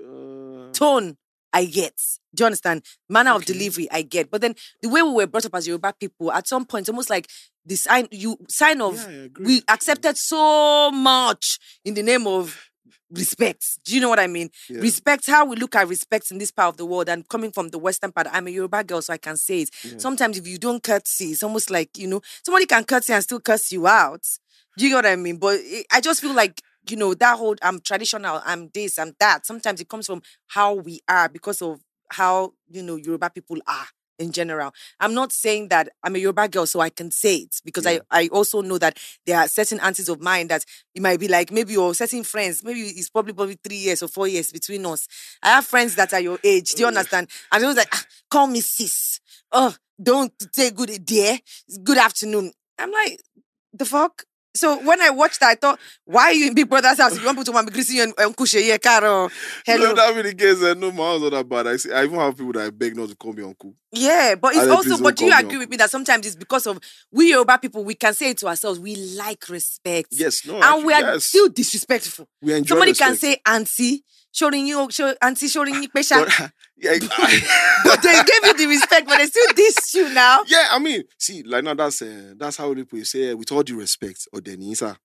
Tone, I get. Do you understand? Manner of delivery, I get. But then the way we were brought up as Yoruba people, at some point, it's almost like the sign of Yeah, I agree. we accepted so much in the name of respect. Do you know what I mean? Yeah. Respect, how we look at respect in this part of the world, and coming from the Western part, I'm a Yoruba girl, so I can say it. Yeah. Sometimes if you don't curtsy, it's almost like, somebody can curtsy and still curse you out. Do you know what I mean? But I just feel like, that whole I'm traditional, I'm this, I'm that. Sometimes it comes from how we are because of how, Yoruba people are in general. I'm not saying that I'm a Yoruba girl so I can say it because I also know that there are certain aunties of mine that it might be like maybe you're certain friends, maybe it's probably 3 years or 4 years between us. I have friends that are your age. Do you understand? And they was like, call me sis. Oh, don't say good day. Good afternoon. I'm like, the fuck? So when I watched that, I thought, why are you in Big Brother's house if you want people to be greeting you and Uncle Sheye, Caro? Hello. No, that really case, no, my house not that bad. I even have people that I beg not to call me uncle. Yeah, but it's And also, please but don't do you call me agree with me that sometimes it's because of we Yoruba people, we can say it to ourselves, we like respect. Yes, no, and actually, we are yes. still disrespectful. We enjoy Somebody respect. can say auntie, showing you pesha. But, yeah, But they gave you the respect, but they still diss you now. yeah, I mean, see, like now that's how people say with all due respect or Denisa.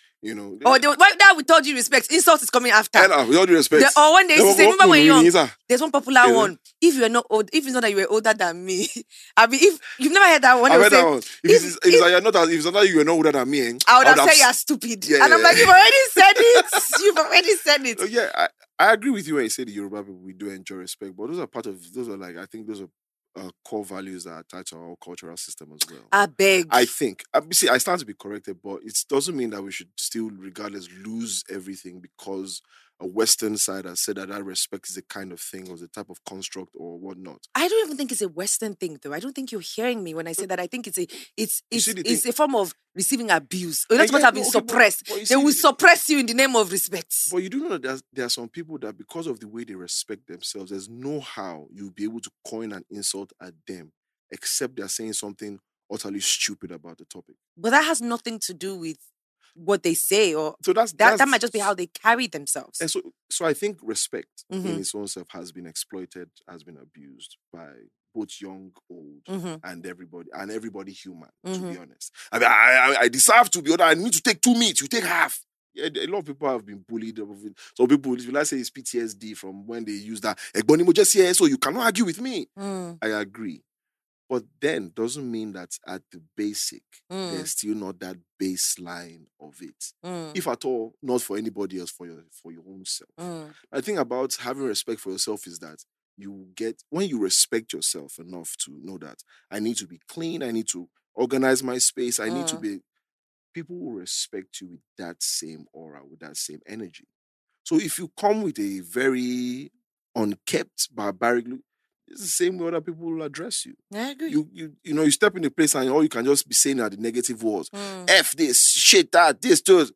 Or why that with all due respect, insult is coming after. With all due respect. Or when they say, remember when you're young, there's one popular Yeah. one. If you're not old, if it's not that you were older than me, I mean, if you've never heard that one, I've they heard will that say, one. If it's not that you were not older than me, I would have said you're stupid. Yeah, and I'm yeah. like, you've already said it. You've already said it. So, yeah, I agree with you when you say the Yoruba people, we do enjoy respect, but those are like, I think those are core values that are attached to our cultural system as well. I beg. I think. See, I stand to be corrected, but it doesn't mean that we should still, regardless, lose everything because a Western side has said that respect is a kind of thing or the type of construct or whatnot. I don't even think it's a Western thing, though. I don't think you're hearing me when I say that. I think it's a form of receiving abuse. You're not supposed to have been suppressed. They will suppress you in the name of respect. But you do know that there are some people that because of the way they respect themselves, there's no how you'll be able to coin an insult at them, except they're saying something utterly stupid about the topic. But that has nothing to do with what they say, or so that might just be how they carry themselves. And so I think respect in its own self has been exploited, has been abused by both young, old, and everybody human, to be honest. I mean, I deserve to be ordered. I need to take 2 meats, you take half. Yeah, a lot of people have been bullied. Some people, will I say it's PTSD from when they use that, Egbonimo just here, so you cannot argue with me. I agree. But then doesn't mean that at the basic, there's still not that baseline of it. If at all, not for anybody else, for your own self. I think about having respect for yourself is that when you respect yourself enough to know that I need to be clean, I need to organize my space, I need to be, people will respect you with that same aura, with that same energy. So if you come with a very unkept, barbaric look, it's the same way other people will address you. I agree. You step in a place and all you can just be saying are the negative words. F this, shit that, this, those.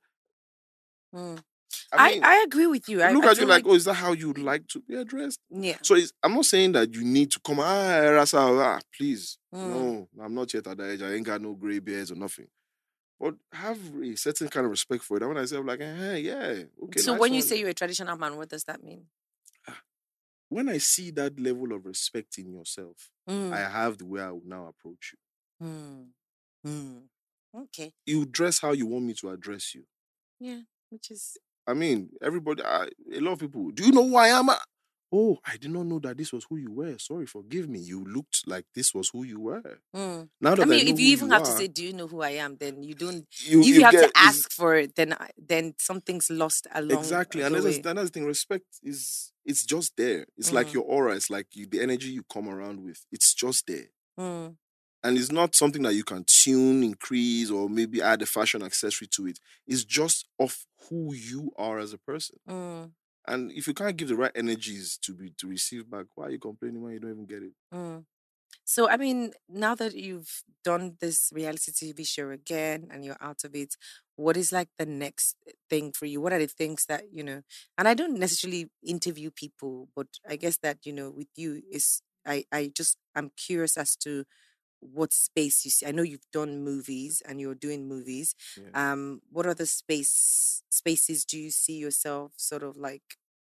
I agree with you. Look at you like, is that how you'd like to be addressed? Yeah. So I'm not saying that you need to come, please. No, I'm not yet at that age. I ain't got no gray beards or nothing. But have a certain kind of respect for it. And when I say, I'm like, yeah, okay. So when you say you're a traditional man, what does that mean? When I see that level of respect in yourself, I have the way I would now approach you. Okay. You dress how you want me to address you. Yeah, which is... I mean, everybody, a lot of people, do you know who I am? Oh, I did not know that this was who you were. Sorry, forgive me. You looked like this was who you were. Now that I mean, if you even have to say, do you know who I am, then you don't... if you have to ask for it, then something's lost along exactly. And that's the thing. Respect it's just there. It's like your aura. It's like the energy you come around with. It's just there. And it's not something that you can tune, increase, or maybe add a fashion accessory to it. It's just of who you are as a person. And if you can't give the right energies to receive back, why are you complaining when you don't even get it? So, I mean, now that you've done this reality TV show again and you're out of it, what is like the next thing for you? What are the things that, and I don't necessarily interview people, but I guess that, with you is, I'm curious as to what space you see. I know you've done movies and you're doing movies. Yeah. What other spaces do you see yourself sort of like,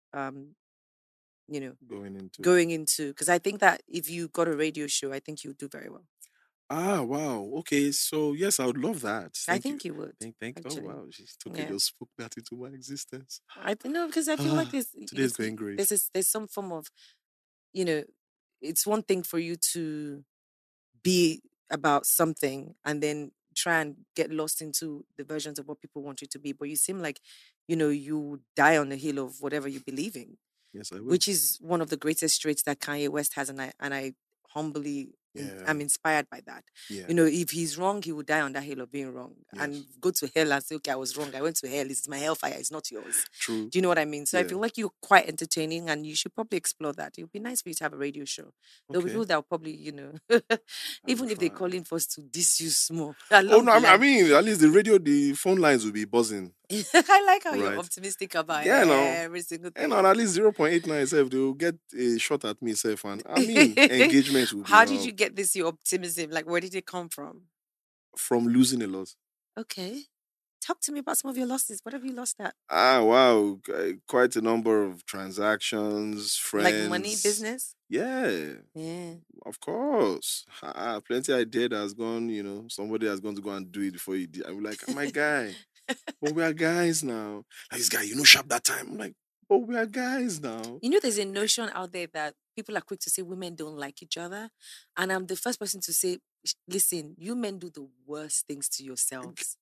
going into? Because I think that if you got a radio show, I think you would do very well. Ah, wow. Okay. So, yes, I would love that. I think you would. Thank you. Oh, wow. Just spoke that into my existence. I know, because I feel like today's going great. There's some form of, it's one thing for you to be about something and then try and get lost into the versions of what people want you to be. But you seem like, you die on the hill of whatever you believe in. Yes, I will. Which is one of the greatest traits that Kanye West has, and I humbly I'm inspired by that. Yeah. If he's wrong, he will die on that hill of being wrong. Yes. And go to hell and say, okay, I was wrong. I went to hell. It's my hellfire. It's not yours. True. Do you know what I mean? So I feel like you're quite entertaining and you should probably explore that. It would be nice for you to have a radio show. There'll be people that will probably, even if they call in for us to diss you small. I mean, at least the phone lines will be buzzing. I like how you're optimistic about every single thing. And at least 0.89 they'll get a shot at me, and I mean, engagement will be... How did you get this, your optimism? Like, where did it come from? From losing a lot. Okay. Talk to me about some of your losses. What have you lost at? Wow. Quite a number of transactions, friends. Like money, business? Yeah. Of course. Plenty idea that has gone, somebody has gone to go and do it before you did. I'm like, oh, my guy. But we are guys now. Like, this guy, sharp that time. I'm like, but we are guys now. There's a notion out there that people are quick to say women don't like each other. And I'm the first person to say, listen, you men do the worst things to yourselves.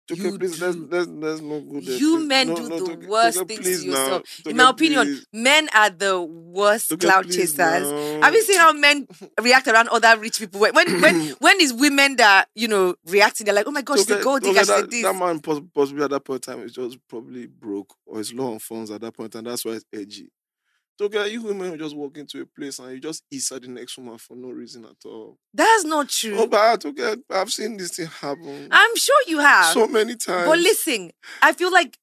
Okay, please, let's not go there. You please. men No, do no, the Toke, worst Toke, things please to yourself. now. In my Toke, opinion, please. men are the worst Toke, cloud please chasers. now. Have you seen how men react around other rich people? When is women that, reacting, they're like, oh my gosh, she's a gold digger, she's a this. That man possibly at that point in time is just probably broke or is low on funds at that point, and that's why it's edgy. So, you women will just walk into a place and you just eat the next woman for no reason at all. That's not true. Oh, but I've seen this thing happen. I'm sure you have so many times. But listen, I feel like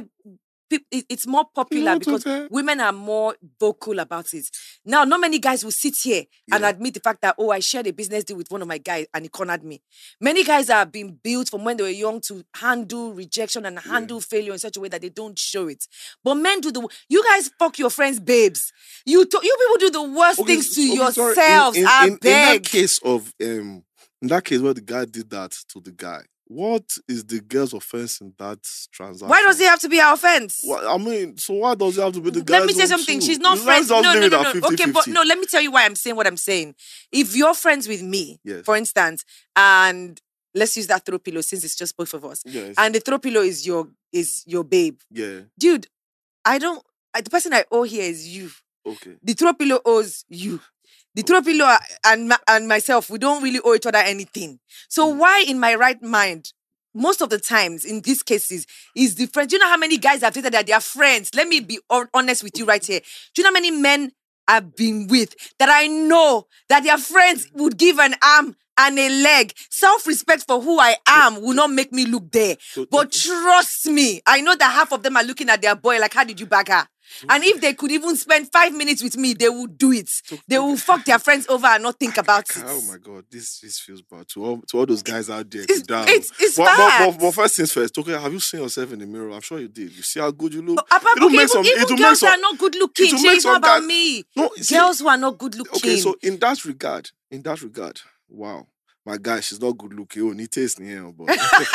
it's more popular because women are more vocal about it. Now, not many guys will sit here and admit the fact that, I shared a business deal with one of my guys and he cornered me. Many guys are being built from when they were young to handle rejection and handle failure in such a way that they don't show it. But men do you guys fuck your friends' babes. You people do the worst things to yourselves. In that case where the guy did that to the guy, what is the girl's offense in that transaction? Why does it have to be our offense? So why does it have to be the guy's? Let me say something. She's not friends. No. Okay, but no, let me tell you why I'm saying what I'm saying. If you're friends with me, for instance, and let's use that throw pillow since it's just both of us. Yes. And the throw pillow is your babe. Yeah. Dude, the person I owe here is you. Okay. The throw pillow owes you. The throw pillow and myself, we don't really owe each other anything. So why in my right mind, most of the times in these cases, is the friends. Do you know how many guys have dated that they are friends? Let me be honest with you right here. Do you know how many men I've been with that I know that their friends would give an arm and a leg? Self-respect for who I am will not make me look there. But trust me, I know that half of them are looking at their boy like, how did you bag her? And if they could even spend 5 minutes with me, they would do it. They will fuck their friends over and not think about it. Oh my God, this feels bad. To all those guys out there, it's bad. But first things first, okay, have you seen yourself in the mirror? I'm sure you did. You see how good you look? Even girls who are not good looking. It's not about me. No, girls who are not good looking. Okay, so in that regard, wow. My guy, she's not good looking. Oh, he tastes here, but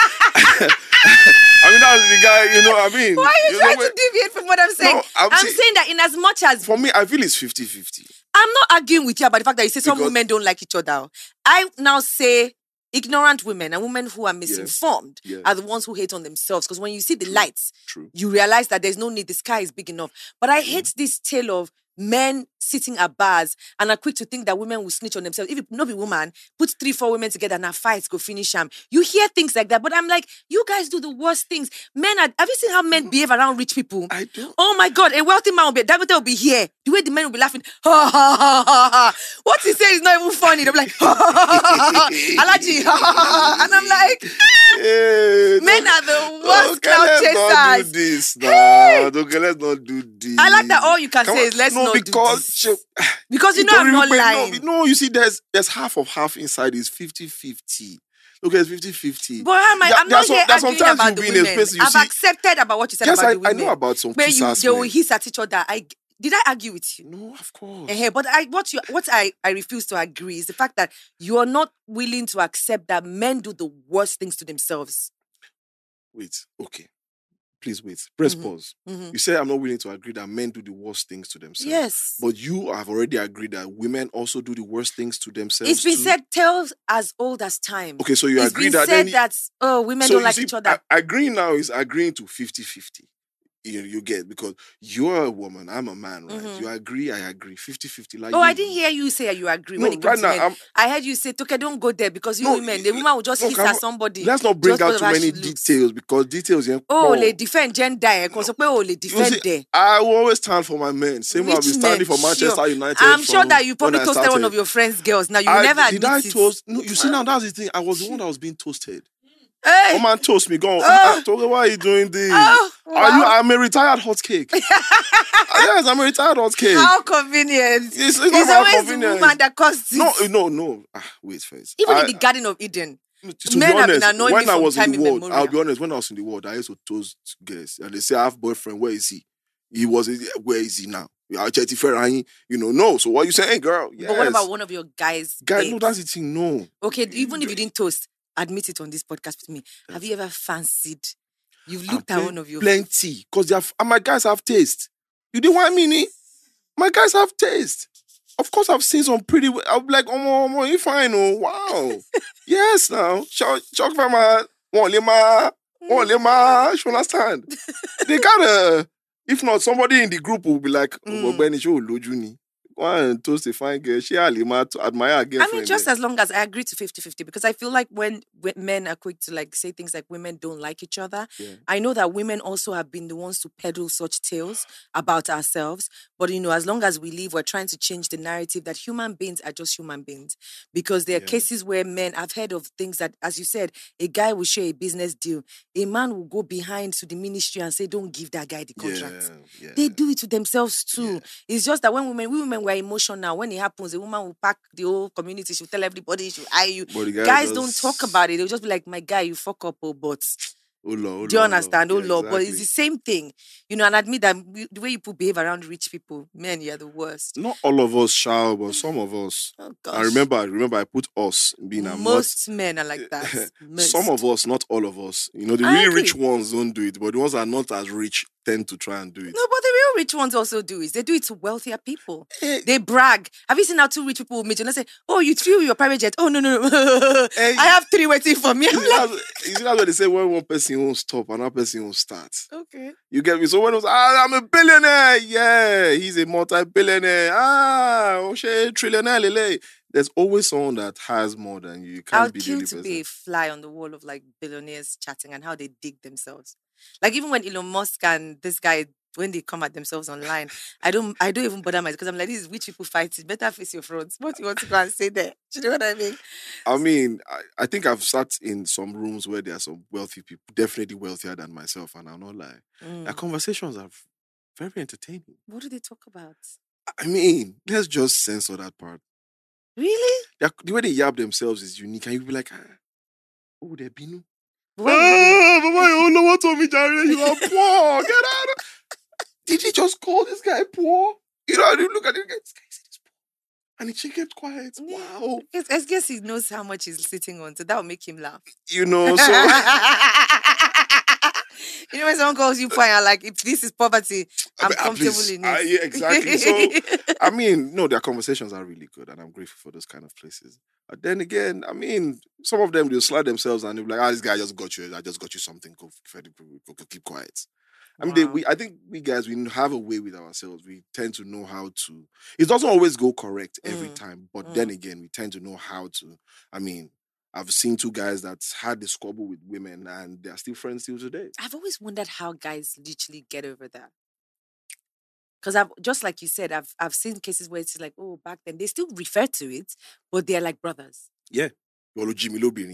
I mean, that's the guy, Why are you trying to deviate from what I'm saying? No, I'm saying that in as much as... For me, I feel it's 50-50. I'm not arguing with you about the fact that you say some women don't like each other. I now say ignorant women and women who are misinformed are the ones who hate on themselves. Because when you see the lights, you realize that there's no need. The sky is big enough. But I hate this tale of men sitting at bars and are quick to think that women will snitch on themselves. If it not be woman, put 3-4 women together and a fight go finish them. You hear things like that, but I'm like, you guys do the worst things. Have you seen how men behave around rich people? I do. Oh my God, a wealthy man will be here. The way the men will be laughing, ha ha ha ha ha. What he says is not even funny. They're like, ha ha ha ha ha. Alaji, ha ha ha. And I'm like, men are the worst cloud chasers. Let's not do this now. Okay, let's not do this. I like that all you can say is let's not do this. Because I'm not lying. No, you see, there's half of half inside is 50-50. Okay, it's 50-50. But I'm not here arguing about the women. I've accepted about what you said about the women. I know about some where they will hiss at each other. Did I argue with you? No, of course. But what I refuse to agree is the fact that you are not willing to accept that men do the worst things to themselves. Wait, okay. Please wait. Press pause. Mm-hmm. You say I'm not willing to agree that men do the worst things to themselves. Yes. But you have already agreed that women also do the worst things to themselves. It's been said tales as old as time. Okay, so you agree that... It's been said that women don't like each other. Agreeing now is agreeing to 50-50. You get, because you're a woman, I'm a man, right? Mm-hmm. You agree, I agree. 50-50. Like I didn't hear you say you agree when it comes to men. I heard you say, okay, don't go there because you women, the woman will just hiss at somebody. Let's not bring out too many details because details... they defend gender. Because they defend there. I will always stand for my men. Same way I've been standing for Manchester United. I'm sure that you probably toasted one of your friends' girls. Now, you never admit it. Did I toast? No, you see now, that's the thing. I was the one that was being toasted. Hey. Come on, toast me. Go on. Why are you doing this? Wow. I'm a retired hot cake. Yes, I'm a retired hot cake. How convenient. It's not always convenient. The woman that costs it. No. Wait first. Even in the Garden of Eden. To men be honest, have been annoying when me I was in the world, I'll be honest, when I was in the world, I used to toast girls. And they say, I have a boyfriend, where is he? Where is he now? No. So what you saying, girl? Yes. But what about one of your guys? No, that's the thing, no. Okay, even if you didn't toast, admit it on this podcast with me. Have you ever fancied? You've looked at one of your... Plenty. Because my guys have taste. You didn't want me? My guys have taste. Of course, I've seen some pretty... I'll be like, you fine, oh, wow. Yes, now. Chuck for my... Oh, Lema, you understand? They gotta, if not, somebody in the group will be like, oh, Benny, show Lojuni. Go and toast a fine girl. She Alima to admire her girlfriend. I mean, just as long as I agree to 50-50, because I feel like when men are quick to like say things like women don't like each other, I know that women also have been the ones to peddle such tales about ourselves. But, you know, as long as we live, we're trying to change the narrative that human beings are just human beings. Because there are cases where men, I've heard of things that, as you said, a guy will share a business deal. A man will go behind to the ministry and say, don't give that guy the contract. Yeah. They do it to themselves too. It's just that when we women were emotional. When it happens, a woman will pack the whole community. She'll tell everybody, she'll eye you. Guys don't talk about it. They'll just be like, my guy, you fuck up, but... do you understand? Yeah, Lord. exactly. But it's the same thing. You know, and admit that the way people behave around rich people, man, you're the worst. Not all of us shall, but some of us. Oh, gosh. I remember I put us being a most men are like that. Some of us, not all of us. You know, the really rich ones don't do it, but the ones that are not as rich tend to try and do it. No, but the real rich ones also do it. They do it to wealthier people. They brag. Have you seen how 2 rich people will meet you and say, oh, you flew your private jet? Oh, no. I have 3 waiting for me. You see, that's what they say when one person won't stop, another person won't start. Okay. You get me? So when it was, I'm a billionaire. Yeah, he's a multi-billionaire. Trillionaire, lele. There's always someone that has more than you. You can't be the only person. I'll kill to be a fly on the wall of like billionaires chatting and how they dig themselves. Like even when Elon Musk and this guy, when they come at themselves online, I don't even bother myself because I'm like, these rich people fighting. Better face your fronts. What you want to go and say there? Do you know what I mean? I mean, I think I've sat in some rooms where there are some wealthy people, definitely wealthier than myself, and I'll not lie. Their conversations are very entertaining. What do they talk about? I mean, let's just censor that part. Really? The way they yab themselves is unique, and you'll be like, oh, they're Binu. Mama, you know what told me, Jerry? You are poor. Get out. Did he just call this guy poor? You know, you look at it, this guy said he's poor. And she kept quiet. Wow. I guess he knows how much he's sitting on, so that will make him laugh. You know, so... You know, when someone calls you poor, you're like, if this is poverty, I'm comfortable in it. Yeah, exactly. So, I mean, no, their conversations are really good, and I'm grateful for those kind of places. But then again, I mean, some of them, they'll slide themselves and they'll be like, this guy just got you. I just got you something. Go keep quiet. I mean, I think we guys, we have a way with ourselves. We tend to know how to... It doesn't always go correct every time, but then again, we tend to know how to... I mean... I've seen 2 guys that had the squabble with women and they're still friends till today. I've always wondered how guys literally get over that. Because just like you said, I've seen cases where it's like, oh, back then, they still refer to it, but they're like brothers. Yeah. Yes,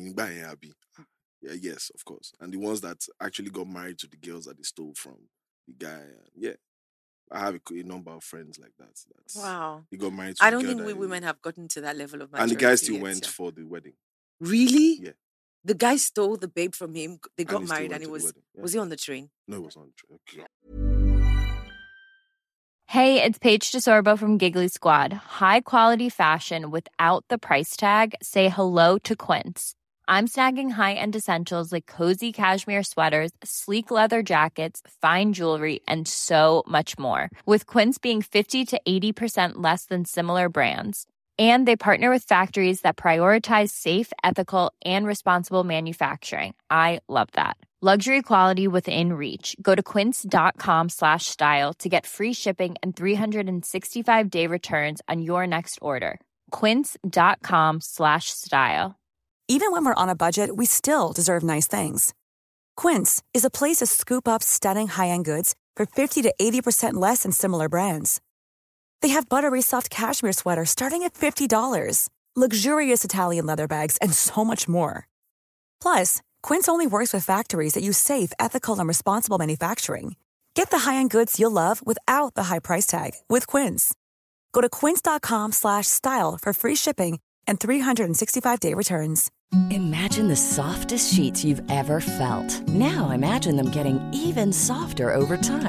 of course. And the ones that actually got married to the girls that they stole from the guy. Yeah. I have a number of friends like that. Wow. He got married to I don't think we women have gotten to that level of maturity. And the guy still went for the wedding. Really? Yeah. The guy stole the babe from him. They got married and it was... Yeah. Was he on the train? No, he was on the train. Okay. Hey, it's Paige DeSorbo from Giggly Squad. High quality fashion without the price tag. Say hello to Quince. I'm snagging high-end essentials like cozy cashmere sweaters, sleek leather jackets, fine jewelry, and so much more. With Quince being 50 to 80% less than similar brands. And they partner with factories that prioritize safe, ethical, and responsible manufacturing. I love that. Luxury quality within reach. Go to quince.com/style to get free shipping and 365-day returns on your next order. Quince.com/style. Even when we're on a budget, we still deserve nice things. Quince is a place to scoop up stunning high-end goods for 50 to 80% less than similar brands. They have buttery soft cashmere sweaters starting at $50, luxurious Italian leather bags, and so much more. Plus, Quince only works with factories that use safe, ethical, and responsible manufacturing. Get the high-end goods you'll love without the high price tag with Quince. Go to quince.com/style for free shipping and 365-day returns. Imagine the softest sheets you've ever felt. Now imagine them getting even softer over time.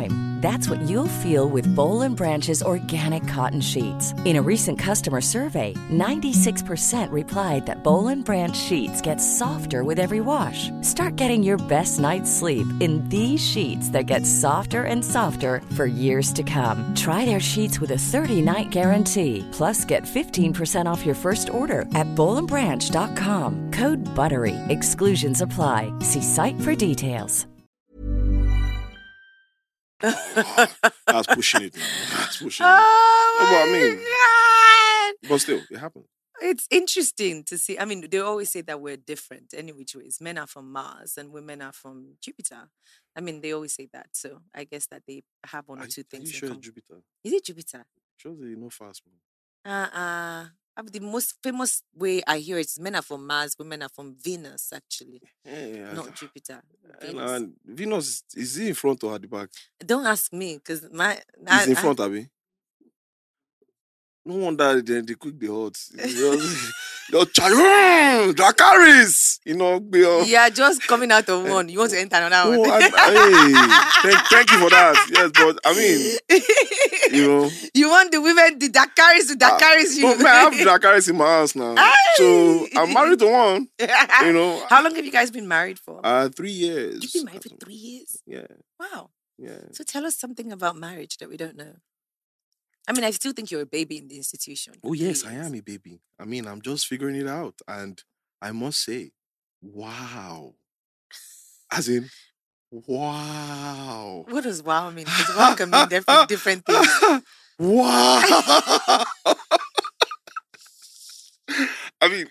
That's what you'll feel with Bowl & Branch's organic cotton sheets. In a recent customer survey, 96% replied that Bowl & Branch sheets get softer with every wash. Start getting your best night's sleep in these sheets that get softer and softer for years to come. Try their sheets with a 30-night guarantee. Plus, get 15% off your first order at bowlandbranch.com. Code BUTTERY. Exclusions apply. See site for details. That's pushing it. That's pushing it. Oh No, but I my mean, God. but still, it happens. It's interesting to see. I mean, they always say that we're different any which ways. Men are from Mars and women are from Jupiter. I mean, they always say that. So I guess that they have one or two Are things you in sure it's common. Jupiter? Is it Jupiter? Shows that you know fast, man. The most famous way I hear it is men are from Mars, women are from Venus, actually. Yeah, Not Jupiter. And, Venus. and Venus, is he in front or at the back? Don't ask me, because He's in front, Abby. No wonder they cook the hot. Dracarys! You know, Yeah, just coming out of one. You want to enter another no, one. thank you for that. Yes, but I mean, you know. You want the women, the Dakaris to Dakaris you. No, man, I have Dracarys in my house now. So I'm married to one. You know. How long have you guys been married for? 3 years. You've been married for 3 years? Yeah. Wow. Yeah. So tell us something about marriage that we don't know. I mean, I still think you're a baby in the institution. Oh, yes, I am a baby. I mean, I'm just figuring it out. And I must say, wow. As in, wow. What does wow mean? Because wow can mean different things. Wow. I mean,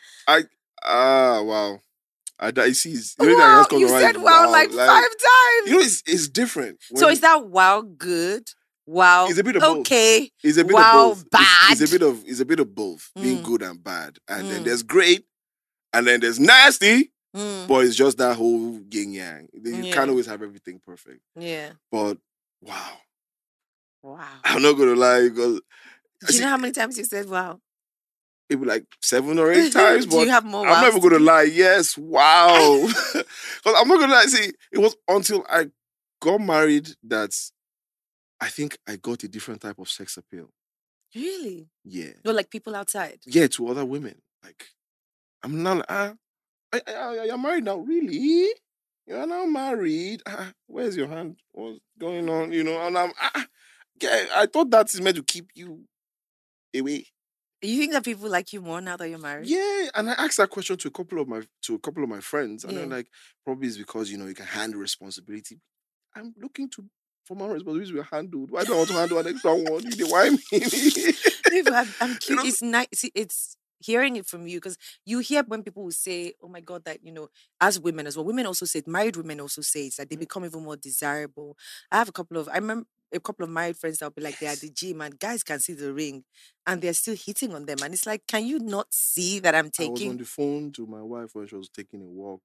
wow. You see, Wow, you said wow like 5 times. You know, it's different. So is that wow good? Wow. It's a bit of both. Okay. It's a bit wow of both. bad. It's a bit of both, being good and bad. And then there's great, and then there's nasty. But it's just that whole yin yang. You can't always have everything perfect. Yeah. But wow. Wow. I'm not gonna lie, because Do you know how many times you said wow? maybe like 7 or 8 times. Do But you have more I'm wows never to gonna do? lie. Yes, wow. Because I'm not gonna lie. See, it was until I got married that I think I got a different type of sex appeal. Really? Yeah. No, like people outside. Yeah, to other women. Like, I'm not, you're married now? Really? You're now married? Where's your hand? What's going on? You know, and yeah, I thought that is meant to keep you away. You think that people like you more now that you're married? Yeah, and I asked that question to a couple of my friends, and Yeah. they're like, probably it's because you can handle responsibility. I'm looking for my responsibilities were handled. Why do I want to handle an extra one? You know, why me? No, but I'm You curious. know? It's nice. It's hearing it from you because you hear when people will say, "Oh my God," that as women as well. Women also say, married women also say it, that they become even more desirable. I remember a couple of married friends that'll be like they're at the gym and guys can see the ring, and they're still hitting on them, and it's like, can you not see that I'm I was on taking? the phone to my wife when she was taking a walk,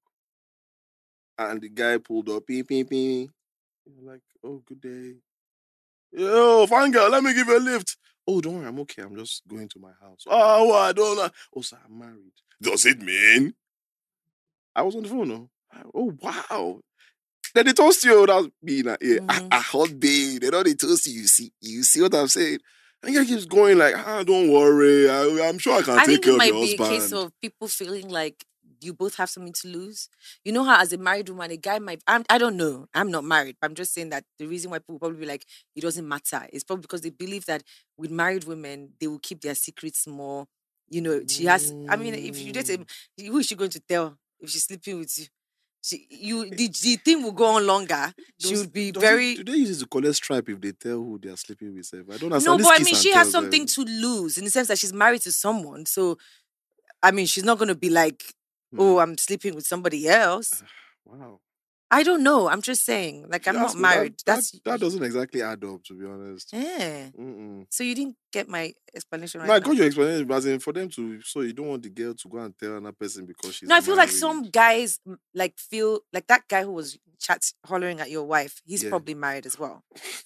and the guy pulled up, beep, beep, beep. Like, oh, good day. Yo, fine girl, let me give you a lift. Oh, don't worry, I'm okay. I'm just going to my house. Oh, I don't know. Oh, sir, I'm married. Does it mean? I was on the phone, no? Oh, wow. Then they toast you. That was me. Like, yeah, I hot babe. They know they toast you. You see what I'm saying? And he keeps going like, don't worry. I'm sure I can I take think care it of might your be a case husband. of people feeling like you both have something to lose. You know how as a married woman, a guy might, I don't know, I'm not married, but I'm just saying that the reason why people probably be like, it doesn't matter, is probably because they believe that with married women, they will keep their secrets more, she has, I mean, if you date who is she going to tell if she's sleeping with you? The thing will go on longer. She would be Do very... they use it to collect stripe if they tell who they are sleeping with? I don't understand. No, Let's but I kiss mean, and she tell has something them. to lose in the sense that she's married to someone. So, I mean, she's not going to be like, oh, I'm sleeping with somebody else. Wow. I don't know. I'm just saying, like, I'm not married. That doesn't exactly add up, to be honest. Yeah. So you didn't get my explanation right No, I now? got your explanation, but as in for them to, so you don't want the girl to go and tell another person because she's No, I feel like married. some guys feel like that guy who was hollering at your wife. He's Yeah. probably married as well.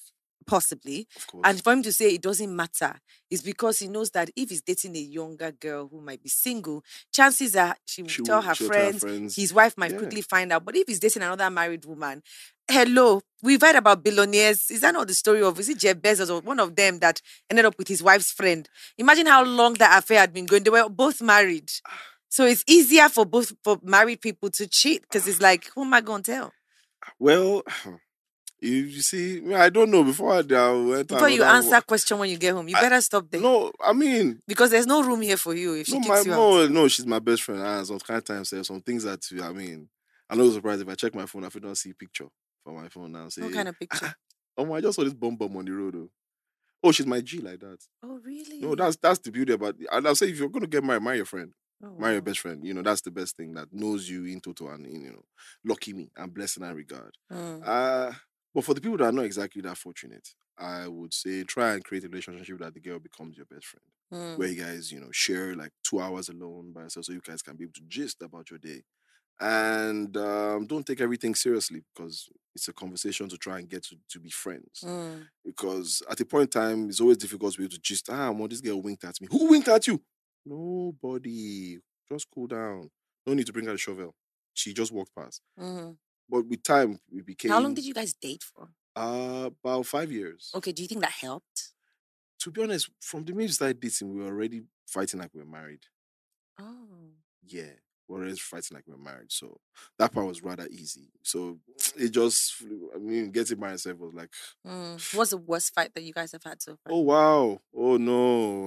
possibly. Of course. And for him to say it doesn't matter is because he knows that if he's dating a younger girl who might be single, chances are she will tell her she'll tell her friends, friends. his wife might Yeah. quickly find out. But if he's dating another married woman, hello, we've heard about billionaires. Is that not the story of, is it Jeff Bezos or one of them that ended up with his wife's friend? Imagine how long that affair had been going. They were both married. So it's easier for married people to cheat because it's like, who am I going to tell? Well, you see, I don't know. Before you answer question when you get home, you better stop there. No, I mean, because there's no room here for you if she kicks you out. out. No, she's my best friend. And some kind of times there's some things that I'm not surprised if I check my phone, I don't see a picture from my phone now. Say, what kind of picture? I just saw this bomb on the road. Oh, she's my G like that. Oh, really? No, that's the beauty about it. And I'll say, if you're going to get married, marry your friend. Marry your best friend. That's the best thing, that knows you in total and, lucky me and blessed in that regard. But for the people that are not exactly that fortunate, I would say try and create a relationship that the girl becomes your best friend. Where you guys, share like 2 hours alone by yourself so you guys can be able to gist about your day. And don't take everything seriously, because it's a conversation to try and get to be friends. Because at a point in time, it's always difficult to be able to gist, this girl winked at me. Who winked at you? Nobody. Just cool down. No need to bring her a shovel. She just walked past. But with time, we became... How long did you guys date for? About 5 years. Okay, do you think that helped? To be honest, from the minute we started dating, we were already fighting like we were married. Oh. Yeah, we were already fighting like we were married. So that part was rather easy. So it just... getting by myself was like... What's the worst fight that you guys have had so far? Oh, wow. Oh, no.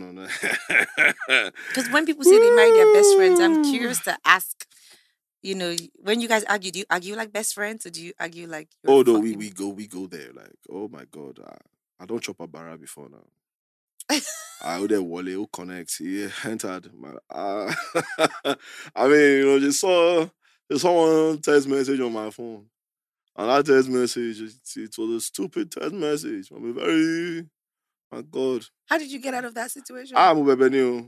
Because when people say they marry their best friends, I'm curious to ask... when you guys argue, do you argue like best friends or do you argue like... Oh, no, we go there. Like, oh my God, I don't chop a barra before now. I would have Wale who connect. He entered. Just saw someone text message on my phone. And that text message, it was a stupid text message. My God. How did you get out of that situation? I'm Benio.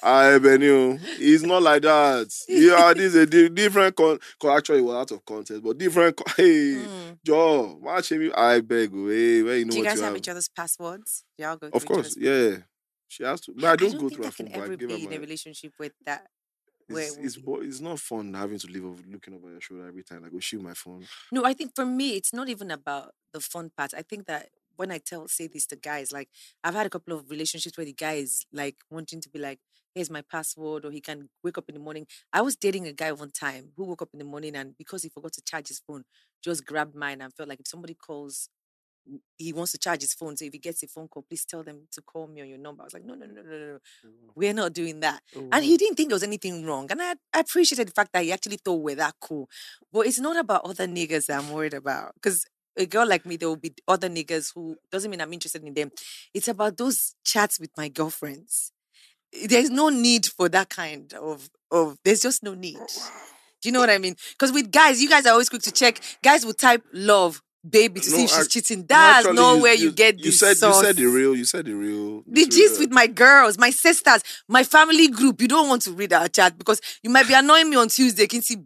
It's not like that. Yeah, this is a different actually, it was out of context, but different. Hey, Joe, watch him. I beg you. Hey, where you know? Do you guys have each other's passwords? Y'all go through of course, yeah. She has to. But I don't go through her phone. I don't think I can ever be in a relationship with that. It's not fun having to live looking over your shoulder every time. Like, go shoot my phone. No, I think for me, it's not even about the fun part. I think that when I say this to guys, like I've had a couple of relationships where the guy is like wanting to be like, here's my password, or he can wake up in the morning. I was dating a guy one time who woke up in the morning and because he forgot to charge his phone, just grabbed mine and felt like if somebody calls, he wants to charge his phone. So if he gets a phone call, please tell them to call me on your number. I was like, no. We're not doing that. And he didn't think there was anything wrong. And I appreciated the fact that he actually thought we're that cool. But it's not about other niggas that I'm worried about. Because a girl like me, there will be other niggas who doesn't mean I'm interested in them. It's about those chats with my girlfriends. There's no need for that kind of there's just no need. Do you know what I mean? Because with guys, you guys are always quick to check. Guys will type love, baby, to see if she's cheating. That's not where you get this sauce. You said the real. The gist with my girls, my sisters, my family group. You don't want to read our chat because you might be annoying me on Tuesday. Can see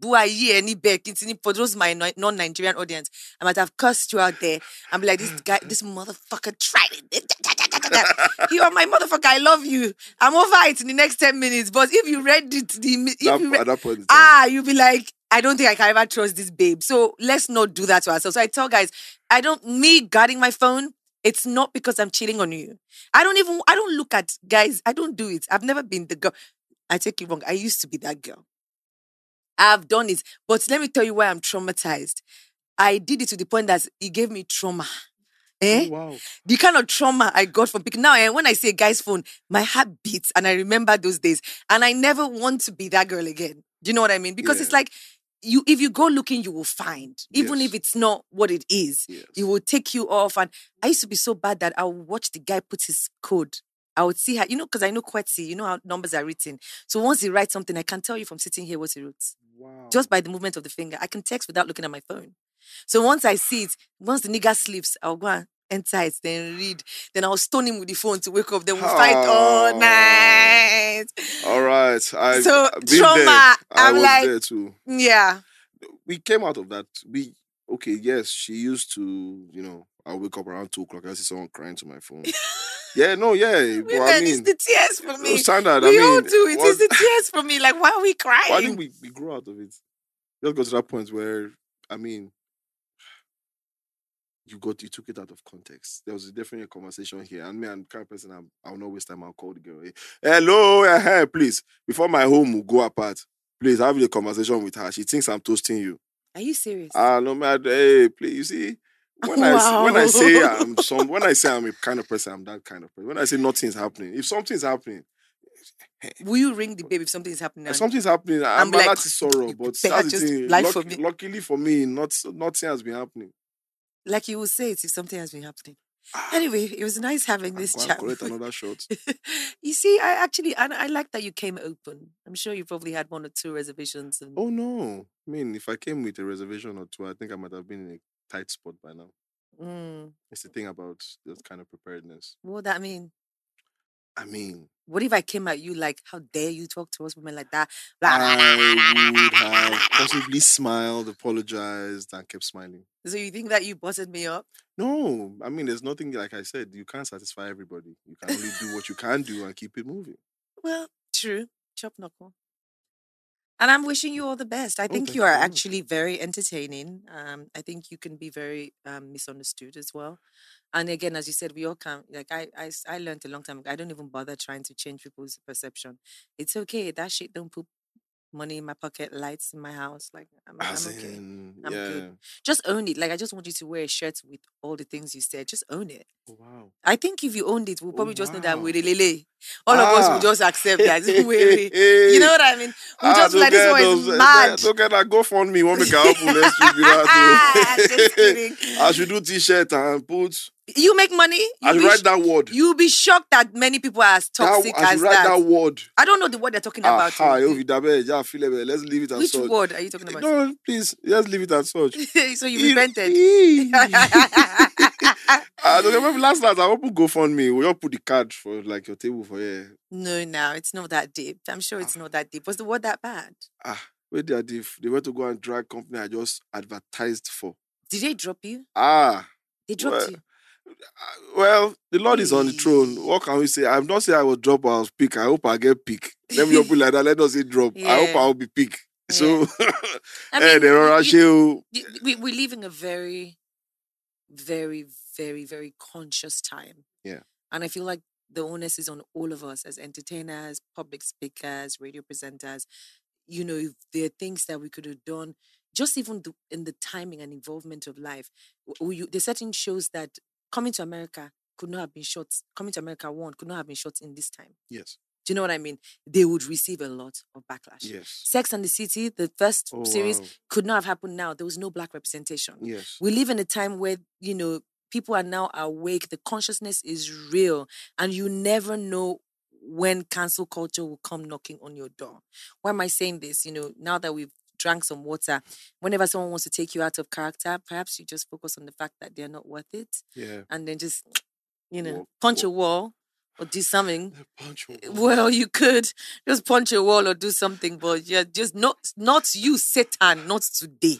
for those my non-Nigerian audience, I might have cursed you out there. I'm like, this motherfucker tried it. You are my motherfucker. I love you. I'm over it in the next 10 minutes. But if you read it, at that point, you'll be like, I don't think I can ever trust this babe. So let's not do that to ourselves. So I tell guys, me guarding my phone, it's not because I'm cheating on you. I don't look at guys. I don't do it. I've never been the girl. I take it wrong. I used to be that girl. I've done it. But let me tell you why I'm traumatized. I did it to the point that it gave me trauma. Oh, wow. The kind of trauma I got from picking. Now, when I say a guy's phone, my heart beats and I remember those days. And I never want to be that girl again. Do you know what I mean? Because it's like, if you go looking, you will find. Even if it's not what it is, it will take you off. And I used to be so bad that I would watch the guy put his code. I would see how, because I know QWERTY, you know how numbers are written. So once he writes something, I can tell you from sitting here what he wrote. Wow. Just by the movement of the finger. I can text without looking at my phone. So once I see it, once the nigga sleeps, I'll go and enter it, then read. Then I'll stone him with the phone to wake up. Then we'll fight all night. All right. So trauma. I'm like, there too. Yeah. We came out of that. Yes, she used to, I'll wake up around 2 o'clock. I see someone crying to my phone. Yeah, no, yeah. But Women, I mean, it's the tears for me. standard. We I all mean, do. It is the tears for me. Like, why are we crying? Why did we grow out of it? Just got to that point where, I mean, you took it out of context. There was definitely a conversation here, and me and the kind of person I'll not waste time. I'll call the girl. Hey, hello, please. Before my home will go apart, please have a conversation with her. She thinks I'm toasting you. Are you serious? No matter. Hey, please. You see, when I say I'm a kind of person, I'm that kind of person. When I say nothing's happening, if something's happening, will you ring the babe if something's happening? If something's happening, I'm like, that's sorrow. But that's the thing. Luckily for me, nothing has been happening. Like you will say it if something has been happening. Anyway, it was nice having this chat. Collect another shot. You see, I like that you came open. I'm sure you probably had 1 or 2 reservations. Oh no! I mean, if I came with a reservation or 2, I think I might have been in a tight spot by now. It's the thing about this kind of preparedness. What would that mean? I mean, what if I came at you like, how dare you talk to us women like that? I would have possibly smiled, apologized, and kept smiling. So you think that you busted me up? No, I mean, there's nothing, like I said, you can't satisfy everybody. You can only do what you can do and keep it moving. Well, true. Chop knuckle. And I'm wishing you all the best. I think you are actually very entertaining. I think you can be very misunderstood as well. And again, as you said, we all can. Like I learned a long time ago. I don't even bother trying to change people's perception. It's okay. That shit don't put money in my pocket, lights in my house. Like I'm okay. I'm good. Just own it. Like I just want you to wear a shirt with all the things you said. Just own it. Oh, wow. I think if you owned it, we'll probably just know that we're lele. All of us will just accept that. You know what I mean? We'll just like this one is mad. Don't get that GoFundMe. Want me to help you next week? Just kidding. I should do t-shirt and put. You make money. I write that word. You'll be shocked that many people are as toxic as that. I write that word. I don't know the word they're talking about. Let's leave it as such. Which word are you talking about? No, please, let's leave it as such. So you repented. I don't remember last night I opened GoFundMe. We all put the card for like your table for here. No, it's not that deep. I'm sure it's not that deep. Was the word that bad? Where they are deep. They went to go and drag company I just advertised for. Did they drop you? They dropped you. Well, the Lord is on the throne. What can we say? I'm not saying I will drop or I'll pick. I hope I get pick. Let me put like that. Let us say drop. Yeah. I hope I'll be pick. Yeah. So, we live in a very, very, very, very conscious time. Yeah. And I feel like the onus is on all of us as entertainers, public speakers, radio presenters. You know, if there are things that we could have done, just even in the timing and involvement of life. There's certain shows that Coming to America could not have been shot. Coming to America 1 could not have been shot in this time. Yes. Do you know what I mean? They would receive a lot of backlash. Yes. Sex and the City, the first series, could not have happened now. There was no black representation. Yes. We live in a time where, people are now awake. The consciousness is real. And you never know when cancel culture will come knocking on your door. Why am I saying this? Now that we've drank some water, whenever someone wants to take you out of character, perhaps you just focus on the fact that they're not worth it. Yeah. And then just, punch a wall or do something. Punch a wall. Well, you could just punch a wall or do something, but yeah, just not you, Satan, not today.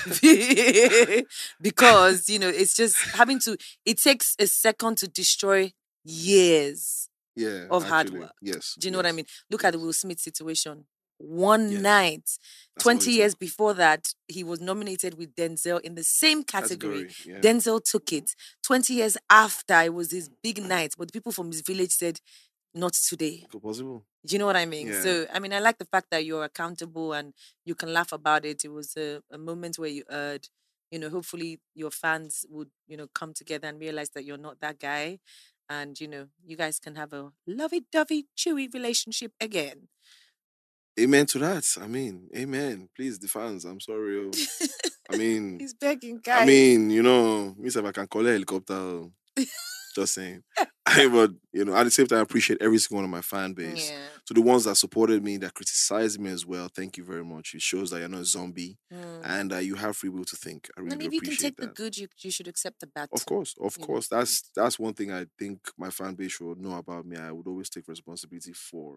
Because, it's just it takes a second to destroy years of hard work. Yes. Do you know what I mean? Look at the Will Smith situation. One night. 20 years before that, he was nominated with Denzel in the same category. Yeah. Denzel took it. 20 years after, it was his big night. But the people from his village said, not today. Possible. Do you know what I mean? Yeah. So, I like the fact that you're accountable and you can laugh about it. It was a moment where you heard, hopefully your fans would, come together and realize that you're not that guy. And, you guys can have a lovey-dovey, chewy relationship again. Amen to that. Amen. Please, the fans, I'm sorry. He's begging, guys. Me if I can call a helicopter. Just saying. But, at the same time, I appreciate every single one of my fan base. Yeah. To the ones that supported me, that criticized me as well, thank you very much. It shows that you're not a zombie and you have free will to think. I really appreciate that. And if you can take the good, you should accept the bad. Of course. That's one thing I think my fan base should know about me. I would always take responsibility for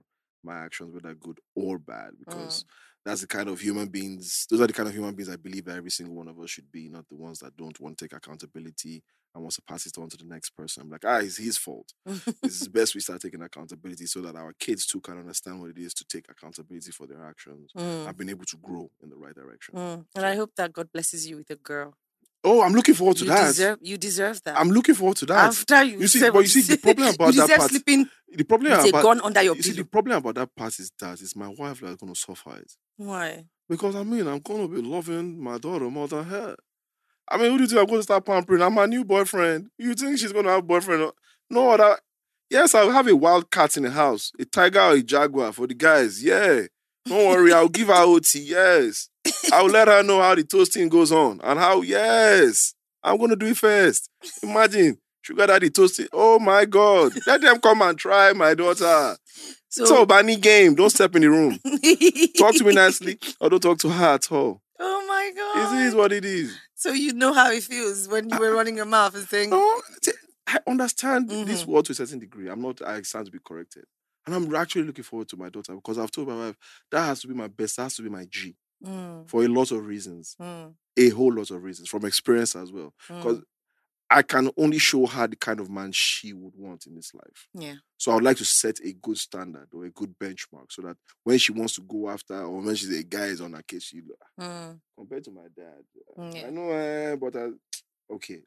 my actions, whether good or bad, because that's the kind of human beings, those are the kind of human beings I believe that every single one of us should be, not the ones that don't want to take accountability and wants to pass it on to the next person. I'm like, it's his fault. It's best we start taking accountability so that our kids too can understand what it is to take accountability for their actions and being able to grow in the right direction. And I hope that God blesses you with a girl. Oh, I'm looking forward to that. You deserve that. I'm looking forward to that. After you see, the problem about you that part. Sleeping the problem with about a gun under your pillow. See, the problem about that part is that it's my wife that's going to suffer it. Why? Because I'm going to be loving my daughter more than her. Who do you think I'm going to start pampering? I'm my new boyfriend. You think she's going to have a boyfriend? No other. Yes, I'll have a wild cat in the house, a tiger or a jaguar for the guys. Yeah, don't worry. I'll give her OT. Yes. I'll let her know how the toasting goes on and how, yes, I'm going to do it first. Imagine, sugar daddy toasting. Oh, my God. Let them come and try my daughter. It's all bunny game. Don't step in the room. Talk to me nicely or don't talk to her at all. Oh, my God. It is what it is. So you know how it feels when you were running your mouth and saying... No, I understand this word to a certain degree. I stand to be corrected. And I'm actually looking forward to my daughter because I've told my wife, that has to be my best, that has to be my G. For a lot of reasons. A whole lot of reasons. From experience as well. Because I can only show her the kind of man she would want in this life. Yeah. So I would like to set a good standard or a good benchmark so that when she wants to go after or when she's a guy is on her case, she compared to my dad. I know, but okay.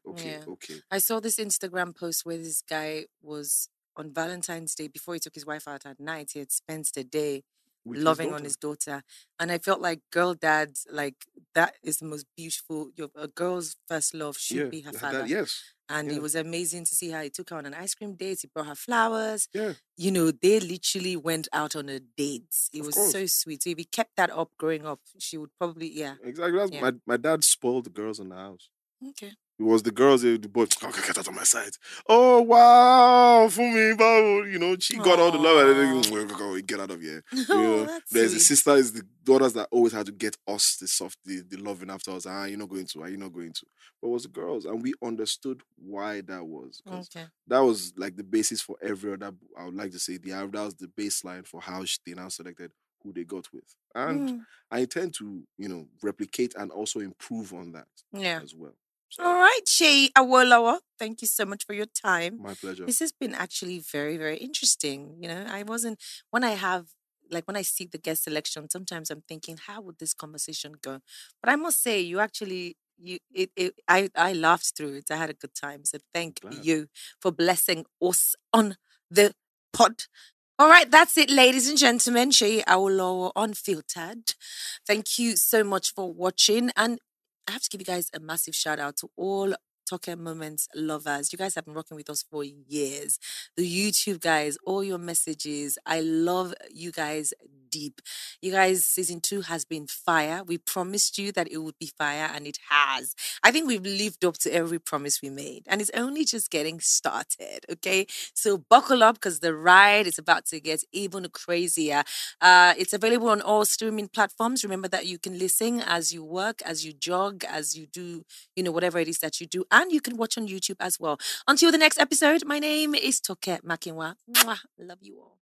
I saw this Instagram post where this guy was on Valentine's Day, before he took his wife out at night, he had spent the day loving on his daughter. And I felt like girl dads, like that is the most beautiful. A girl's first love should be her father. Yes. And it was amazing to see how he took her on an ice cream date. He brought her flowers. Yeah. They literally went out on a date. It was so sweet. So if he kept that up growing up, she would probably, Exactly. My dad spoiled the girls in the house. Okay. It was the girls, the boys, okay, get out of my sight. Oh, wow, for me, she got all the love and everything. Get out of here. There's the sister, is the daughters that always had to get us the loving after us. You're not going to, But it was the girls, and we understood why that was. Okay. That was like the basis for every other, I would like to say, that was the baseline for how they now selected who they got with. And I intend to, replicate and also improve on that as well. So. All right, Seyi Awolowo, thank you so much for your time. My pleasure. This has been actually very, very interesting. When I see the guest selection, sometimes I'm thinking, how would this conversation go? But I must say, I laughed through it. I had a good time. So thank you for blessing us on the pod. All right, that's it, ladies and gentlemen. Seyi Awolowo Unfiltered. Thank you so much for watching. And I have to give you guys a massive shout out to all Toke Moments lovers. You guys have been rocking with us for years. The YouTube guys, all your messages. I love you guys deep. You guys, season 2 has been fire. We promised you that it would be fire, and it has. I think we've lived up to every promise we made, and it's only just getting started, okay? So buckle up because the ride is about to get even crazier. It's available on all streaming platforms. Remember that you can listen as you work, as you jog, as you do, whatever it is that you do. And you can watch on YouTube as well. Until the next episode, my name is Toke Makinwa. Mwah. Love you all.